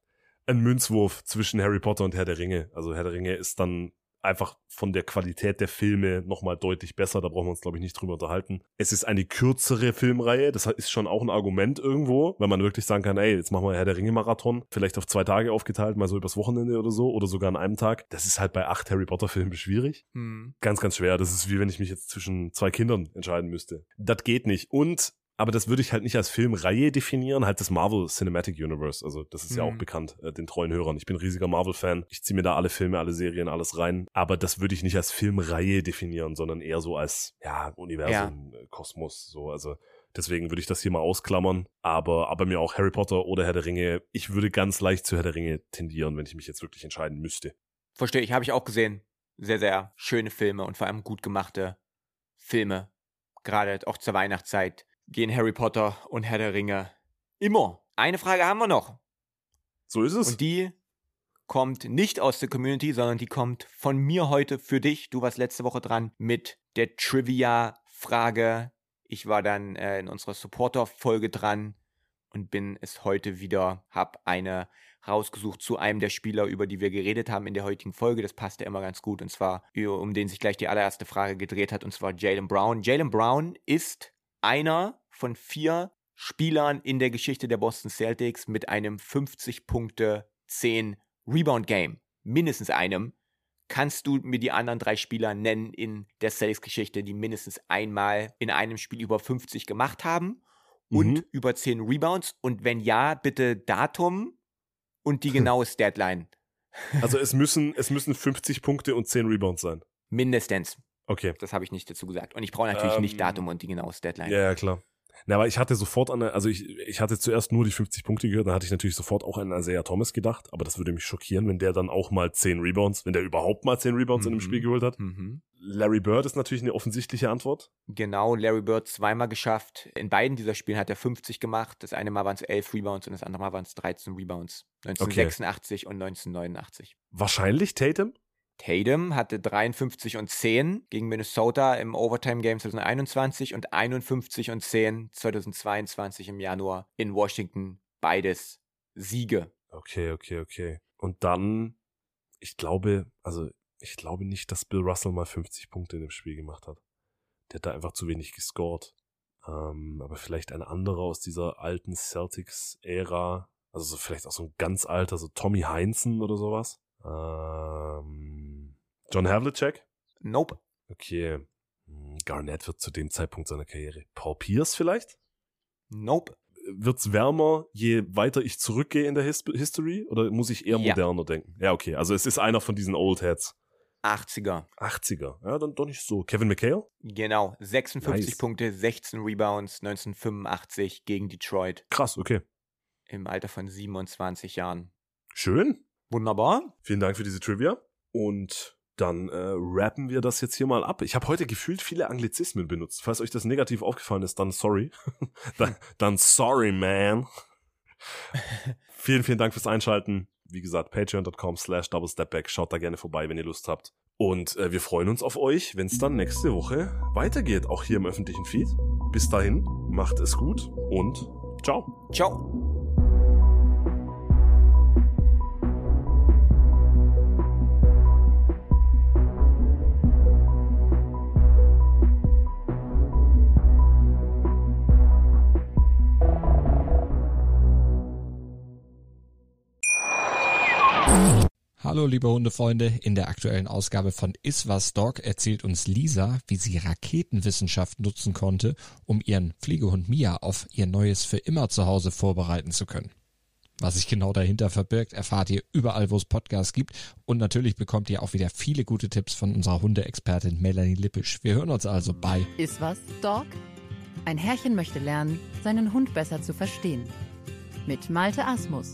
Speaker 2: ein Münzwurf zwischen Harry Potter und Herr der Ringe. Also Herr der Ringe ist dann einfach von der Qualität der Filme nochmal deutlich besser. Da brauchen wir uns, glaube ich, nicht drüber unterhalten. Es ist eine kürzere Filmreihe. Das ist schon auch ein Argument irgendwo, weil man wirklich sagen kann, ey, jetzt machen wir Herr der Ringe-Marathon. Vielleicht auf zwei Tage aufgeteilt, mal so übers Wochenende oder so. Oder sogar an einem Tag. Das ist halt bei acht Harry Potter-Filmen schwierig. Hm. Ganz, ganz schwer. Das ist wie wenn ich mich jetzt zwischen zwei Kindern entscheiden müsste. Das geht nicht. Und aber das würde ich halt nicht als Filmreihe definieren, halt das Marvel Cinematic Universe. Also das ist mhm. ja auch bekannt, äh, den treuen Hörern. Ich bin ein riesiger Marvel-Fan. Ich ziehe mir da alle Filme, alle Serien, alles rein. Aber das würde ich nicht als Filmreihe definieren, sondern eher so als, ja, Universum, ja. Kosmos, so. Also deswegen würde ich das hier mal ausklammern. Aber, aber mir auch Harry Potter oder Herr der Ringe. Ich würde ganz leicht zu Herr der Ringe tendieren, wenn ich mich jetzt wirklich entscheiden müsste.
Speaker 3: Verstehe ich, habe ich auch gesehen. Sehr, sehr schöne Filme und vor allem gut gemachte Filme. Gerade auch zur Weihnachtszeit gehen Harry Potter und Herr der Ringe immer. Eine Frage haben wir noch.
Speaker 2: So ist es.
Speaker 3: Und die kommt nicht aus der Community, sondern die kommt von mir heute für dich. Du warst letzte Woche dran mit der Trivia-Frage. Ich war dann äh, in unserer Supporter-Folge dran und bin es heute wieder, hab eine rausgesucht zu einem der Spieler, über die wir geredet haben in der heutigen Folge. Das passte immer ganz gut und zwar, um den sich gleich die allererste Frage gedreht hat, und zwar Jaylen Brown. Jaylen Brown ist einer von vier Spielern in der Geschichte der Boston Celtics mit einem fünfzig Punkte zehn Rebound Game. Mindestens einem. Kannst du mir die anderen drei Spieler nennen in der Celtics-Geschichte, die mindestens einmal in einem Spiel über fünfzig gemacht haben und mhm. über zehn Rebounds? Und wenn ja, bitte Datum und die genaue Statline.
Speaker 2: Also es müssen, es müssen fünfzig Punkte und zehn Rebounds sein.
Speaker 3: Mindestens.
Speaker 2: Okay.
Speaker 3: Das habe ich nicht dazu gesagt. Und ich brauche natürlich ähm, nicht Datum und die genaue Statline.
Speaker 2: Ja, ja, klar. Na, aber ich hatte sofort an, also ich, ich hatte zuerst nur die fünfzig Punkte gehört, dann hatte ich natürlich sofort auch an Isaiah Thomas gedacht, aber das würde mich schockieren, wenn der dann auch mal zehn Rebounds, wenn der überhaupt mal zehn Rebounds mhm. in einem Spiel geholt hat. Mhm. Larry Bird ist natürlich eine offensichtliche Antwort.
Speaker 3: Genau, Larry Bird zweimal geschafft. In beiden dieser Spielen hat er fünfzig gemacht. Das eine Mal waren es elf Rebounds und das andere Mal waren es dreizehn Rebounds. neunzehnhundertsechsundachtzig okay. und neunzehnhundertneunundachtzig.
Speaker 2: Wahrscheinlich Tatum?
Speaker 3: Tatum hatte dreiundfünfzig und zehn gegen Minnesota im Overtime-Game zwanzig einundzwanzig und einundfünfzig und zehn zweitausendzweiundzwanzig im Januar in Washington. Beides Siege.
Speaker 2: Okay, okay, okay. Und dann, ich glaube, also ich glaube nicht, dass Bill Russell mal fünfzig Punkte in dem Spiel gemacht hat. Der hat da einfach zu wenig gescored. Ähm, aber vielleicht ein anderer aus dieser alten Celtics-Ära, also so vielleicht auch so ein ganz alter, so Tommy Heinsohn oder sowas. Ähm, John Havlicek?
Speaker 3: Nope.
Speaker 2: Okay. Garnett wird zu dem Zeitpunkt seiner Karriere. Paul Pierce vielleicht?
Speaker 3: Nope.
Speaker 2: Wird's wärmer, je weiter ich zurückgehe in der His- History? Oder muss ich eher
Speaker 3: ja.
Speaker 2: moderner denken? Ja, okay. Also es ist einer von diesen Old Heads.
Speaker 3: achtziger.
Speaker 2: achtziger. Ja, dann doch nicht so. Kevin McHale?
Speaker 3: Genau. sechsundfünfzig
Speaker 2: Nice.
Speaker 3: Punkte, sechzehn Rebounds, neunzehnhundertfünfundachtzig gegen Detroit.
Speaker 2: Krass, okay.
Speaker 3: Im Alter von siebenundzwanzig Jahren.
Speaker 2: Schön.
Speaker 3: Wunderbar.
Speaker 2: Vielen Dank für diese Trivia. Und dann äh, rappen wir das jetzt hier mal ab. Ich habe heute gefühlt viele Anglizismen benutzt. Falls euch das negativ aufgefallen ist, dann sorry. dann, dann sorry, man. vielen, vielen Dank fürs Einschalten. Wie gesagt, patreon.com slash doublestepback. Schaut da gerne vorbei, wenn ihr Lust habt. Und äh, wir freuen uns auf euch, wenn es dann nächste Woche weitergeht. Auch hier im öffentlichen Feed. Bis dahin, macht es gut und ciao.
Speaker 3: Ciao.
Speaker 4: Hallo liebe Hundefreunde, in der aktuellen Ausgabe von Iswas Dog erzählt uns Lisa, wie sie Raketenwissenschaft nutzen konnte, um ihren Pflegehund Mia auf ihr neues für immer Zuhause vorbereiten zu können. Was sich genau dahinter verbirgt, erfahrt ihr überall, wo es Podcasts gibt, und natürlich bekommt ihr auch wieder viele gute Tipps von unserer Hundeexpertin Melanie Lippisch. Wir hören uns also bei
Speaker 5: Iswas Dog? Ein Herrchen möchte lernen, seinen Hund besser zu verstehen. Mit Malte Asmus.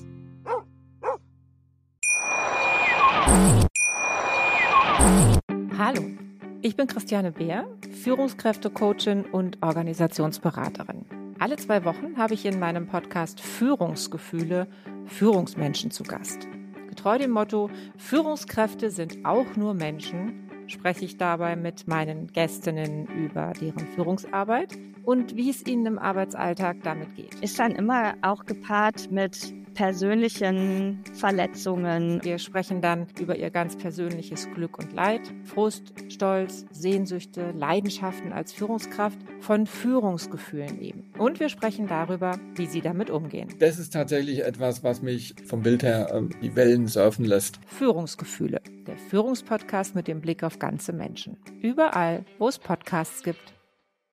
Speaker 6: Hallo, ich bin Christiane Beer, Führungskräftecoachin und Organisationsberaterin. Alle zwei Wochen habe ich in meinem Podcast Führungsgefühle Führungsmenschen zu Gast. Getreu dem Motto, Führungskräfte sind auch nur Menschen, spreche ich dabei mit meinen Gästinnen über deren Führungsarbeit und wie es ihnen im Arbeitsalltag damit geht.
Speaker 7: Ist dann immer auch gepaart mit persönlichen Verletzungen.
Speaker 6: Wir sprechen dann über ihr ganz persönliches Glück und Leid, Frust, Stolz, Sehnsüchte, Leidenschaften als Führungskraft, von Führungsgefühlen eben. Und wir sprechen darüber, wie sie damit umgehen.
Speaker 8: Das ist tatsächlich etwas, was mich vom Bild her äh, die Wellen surfen lässt.
Speaker 6: Führungsgefühle, der Führungspodcast mit dem Blick auf ganze Menschen. Überall, wo es Podcasts gibt.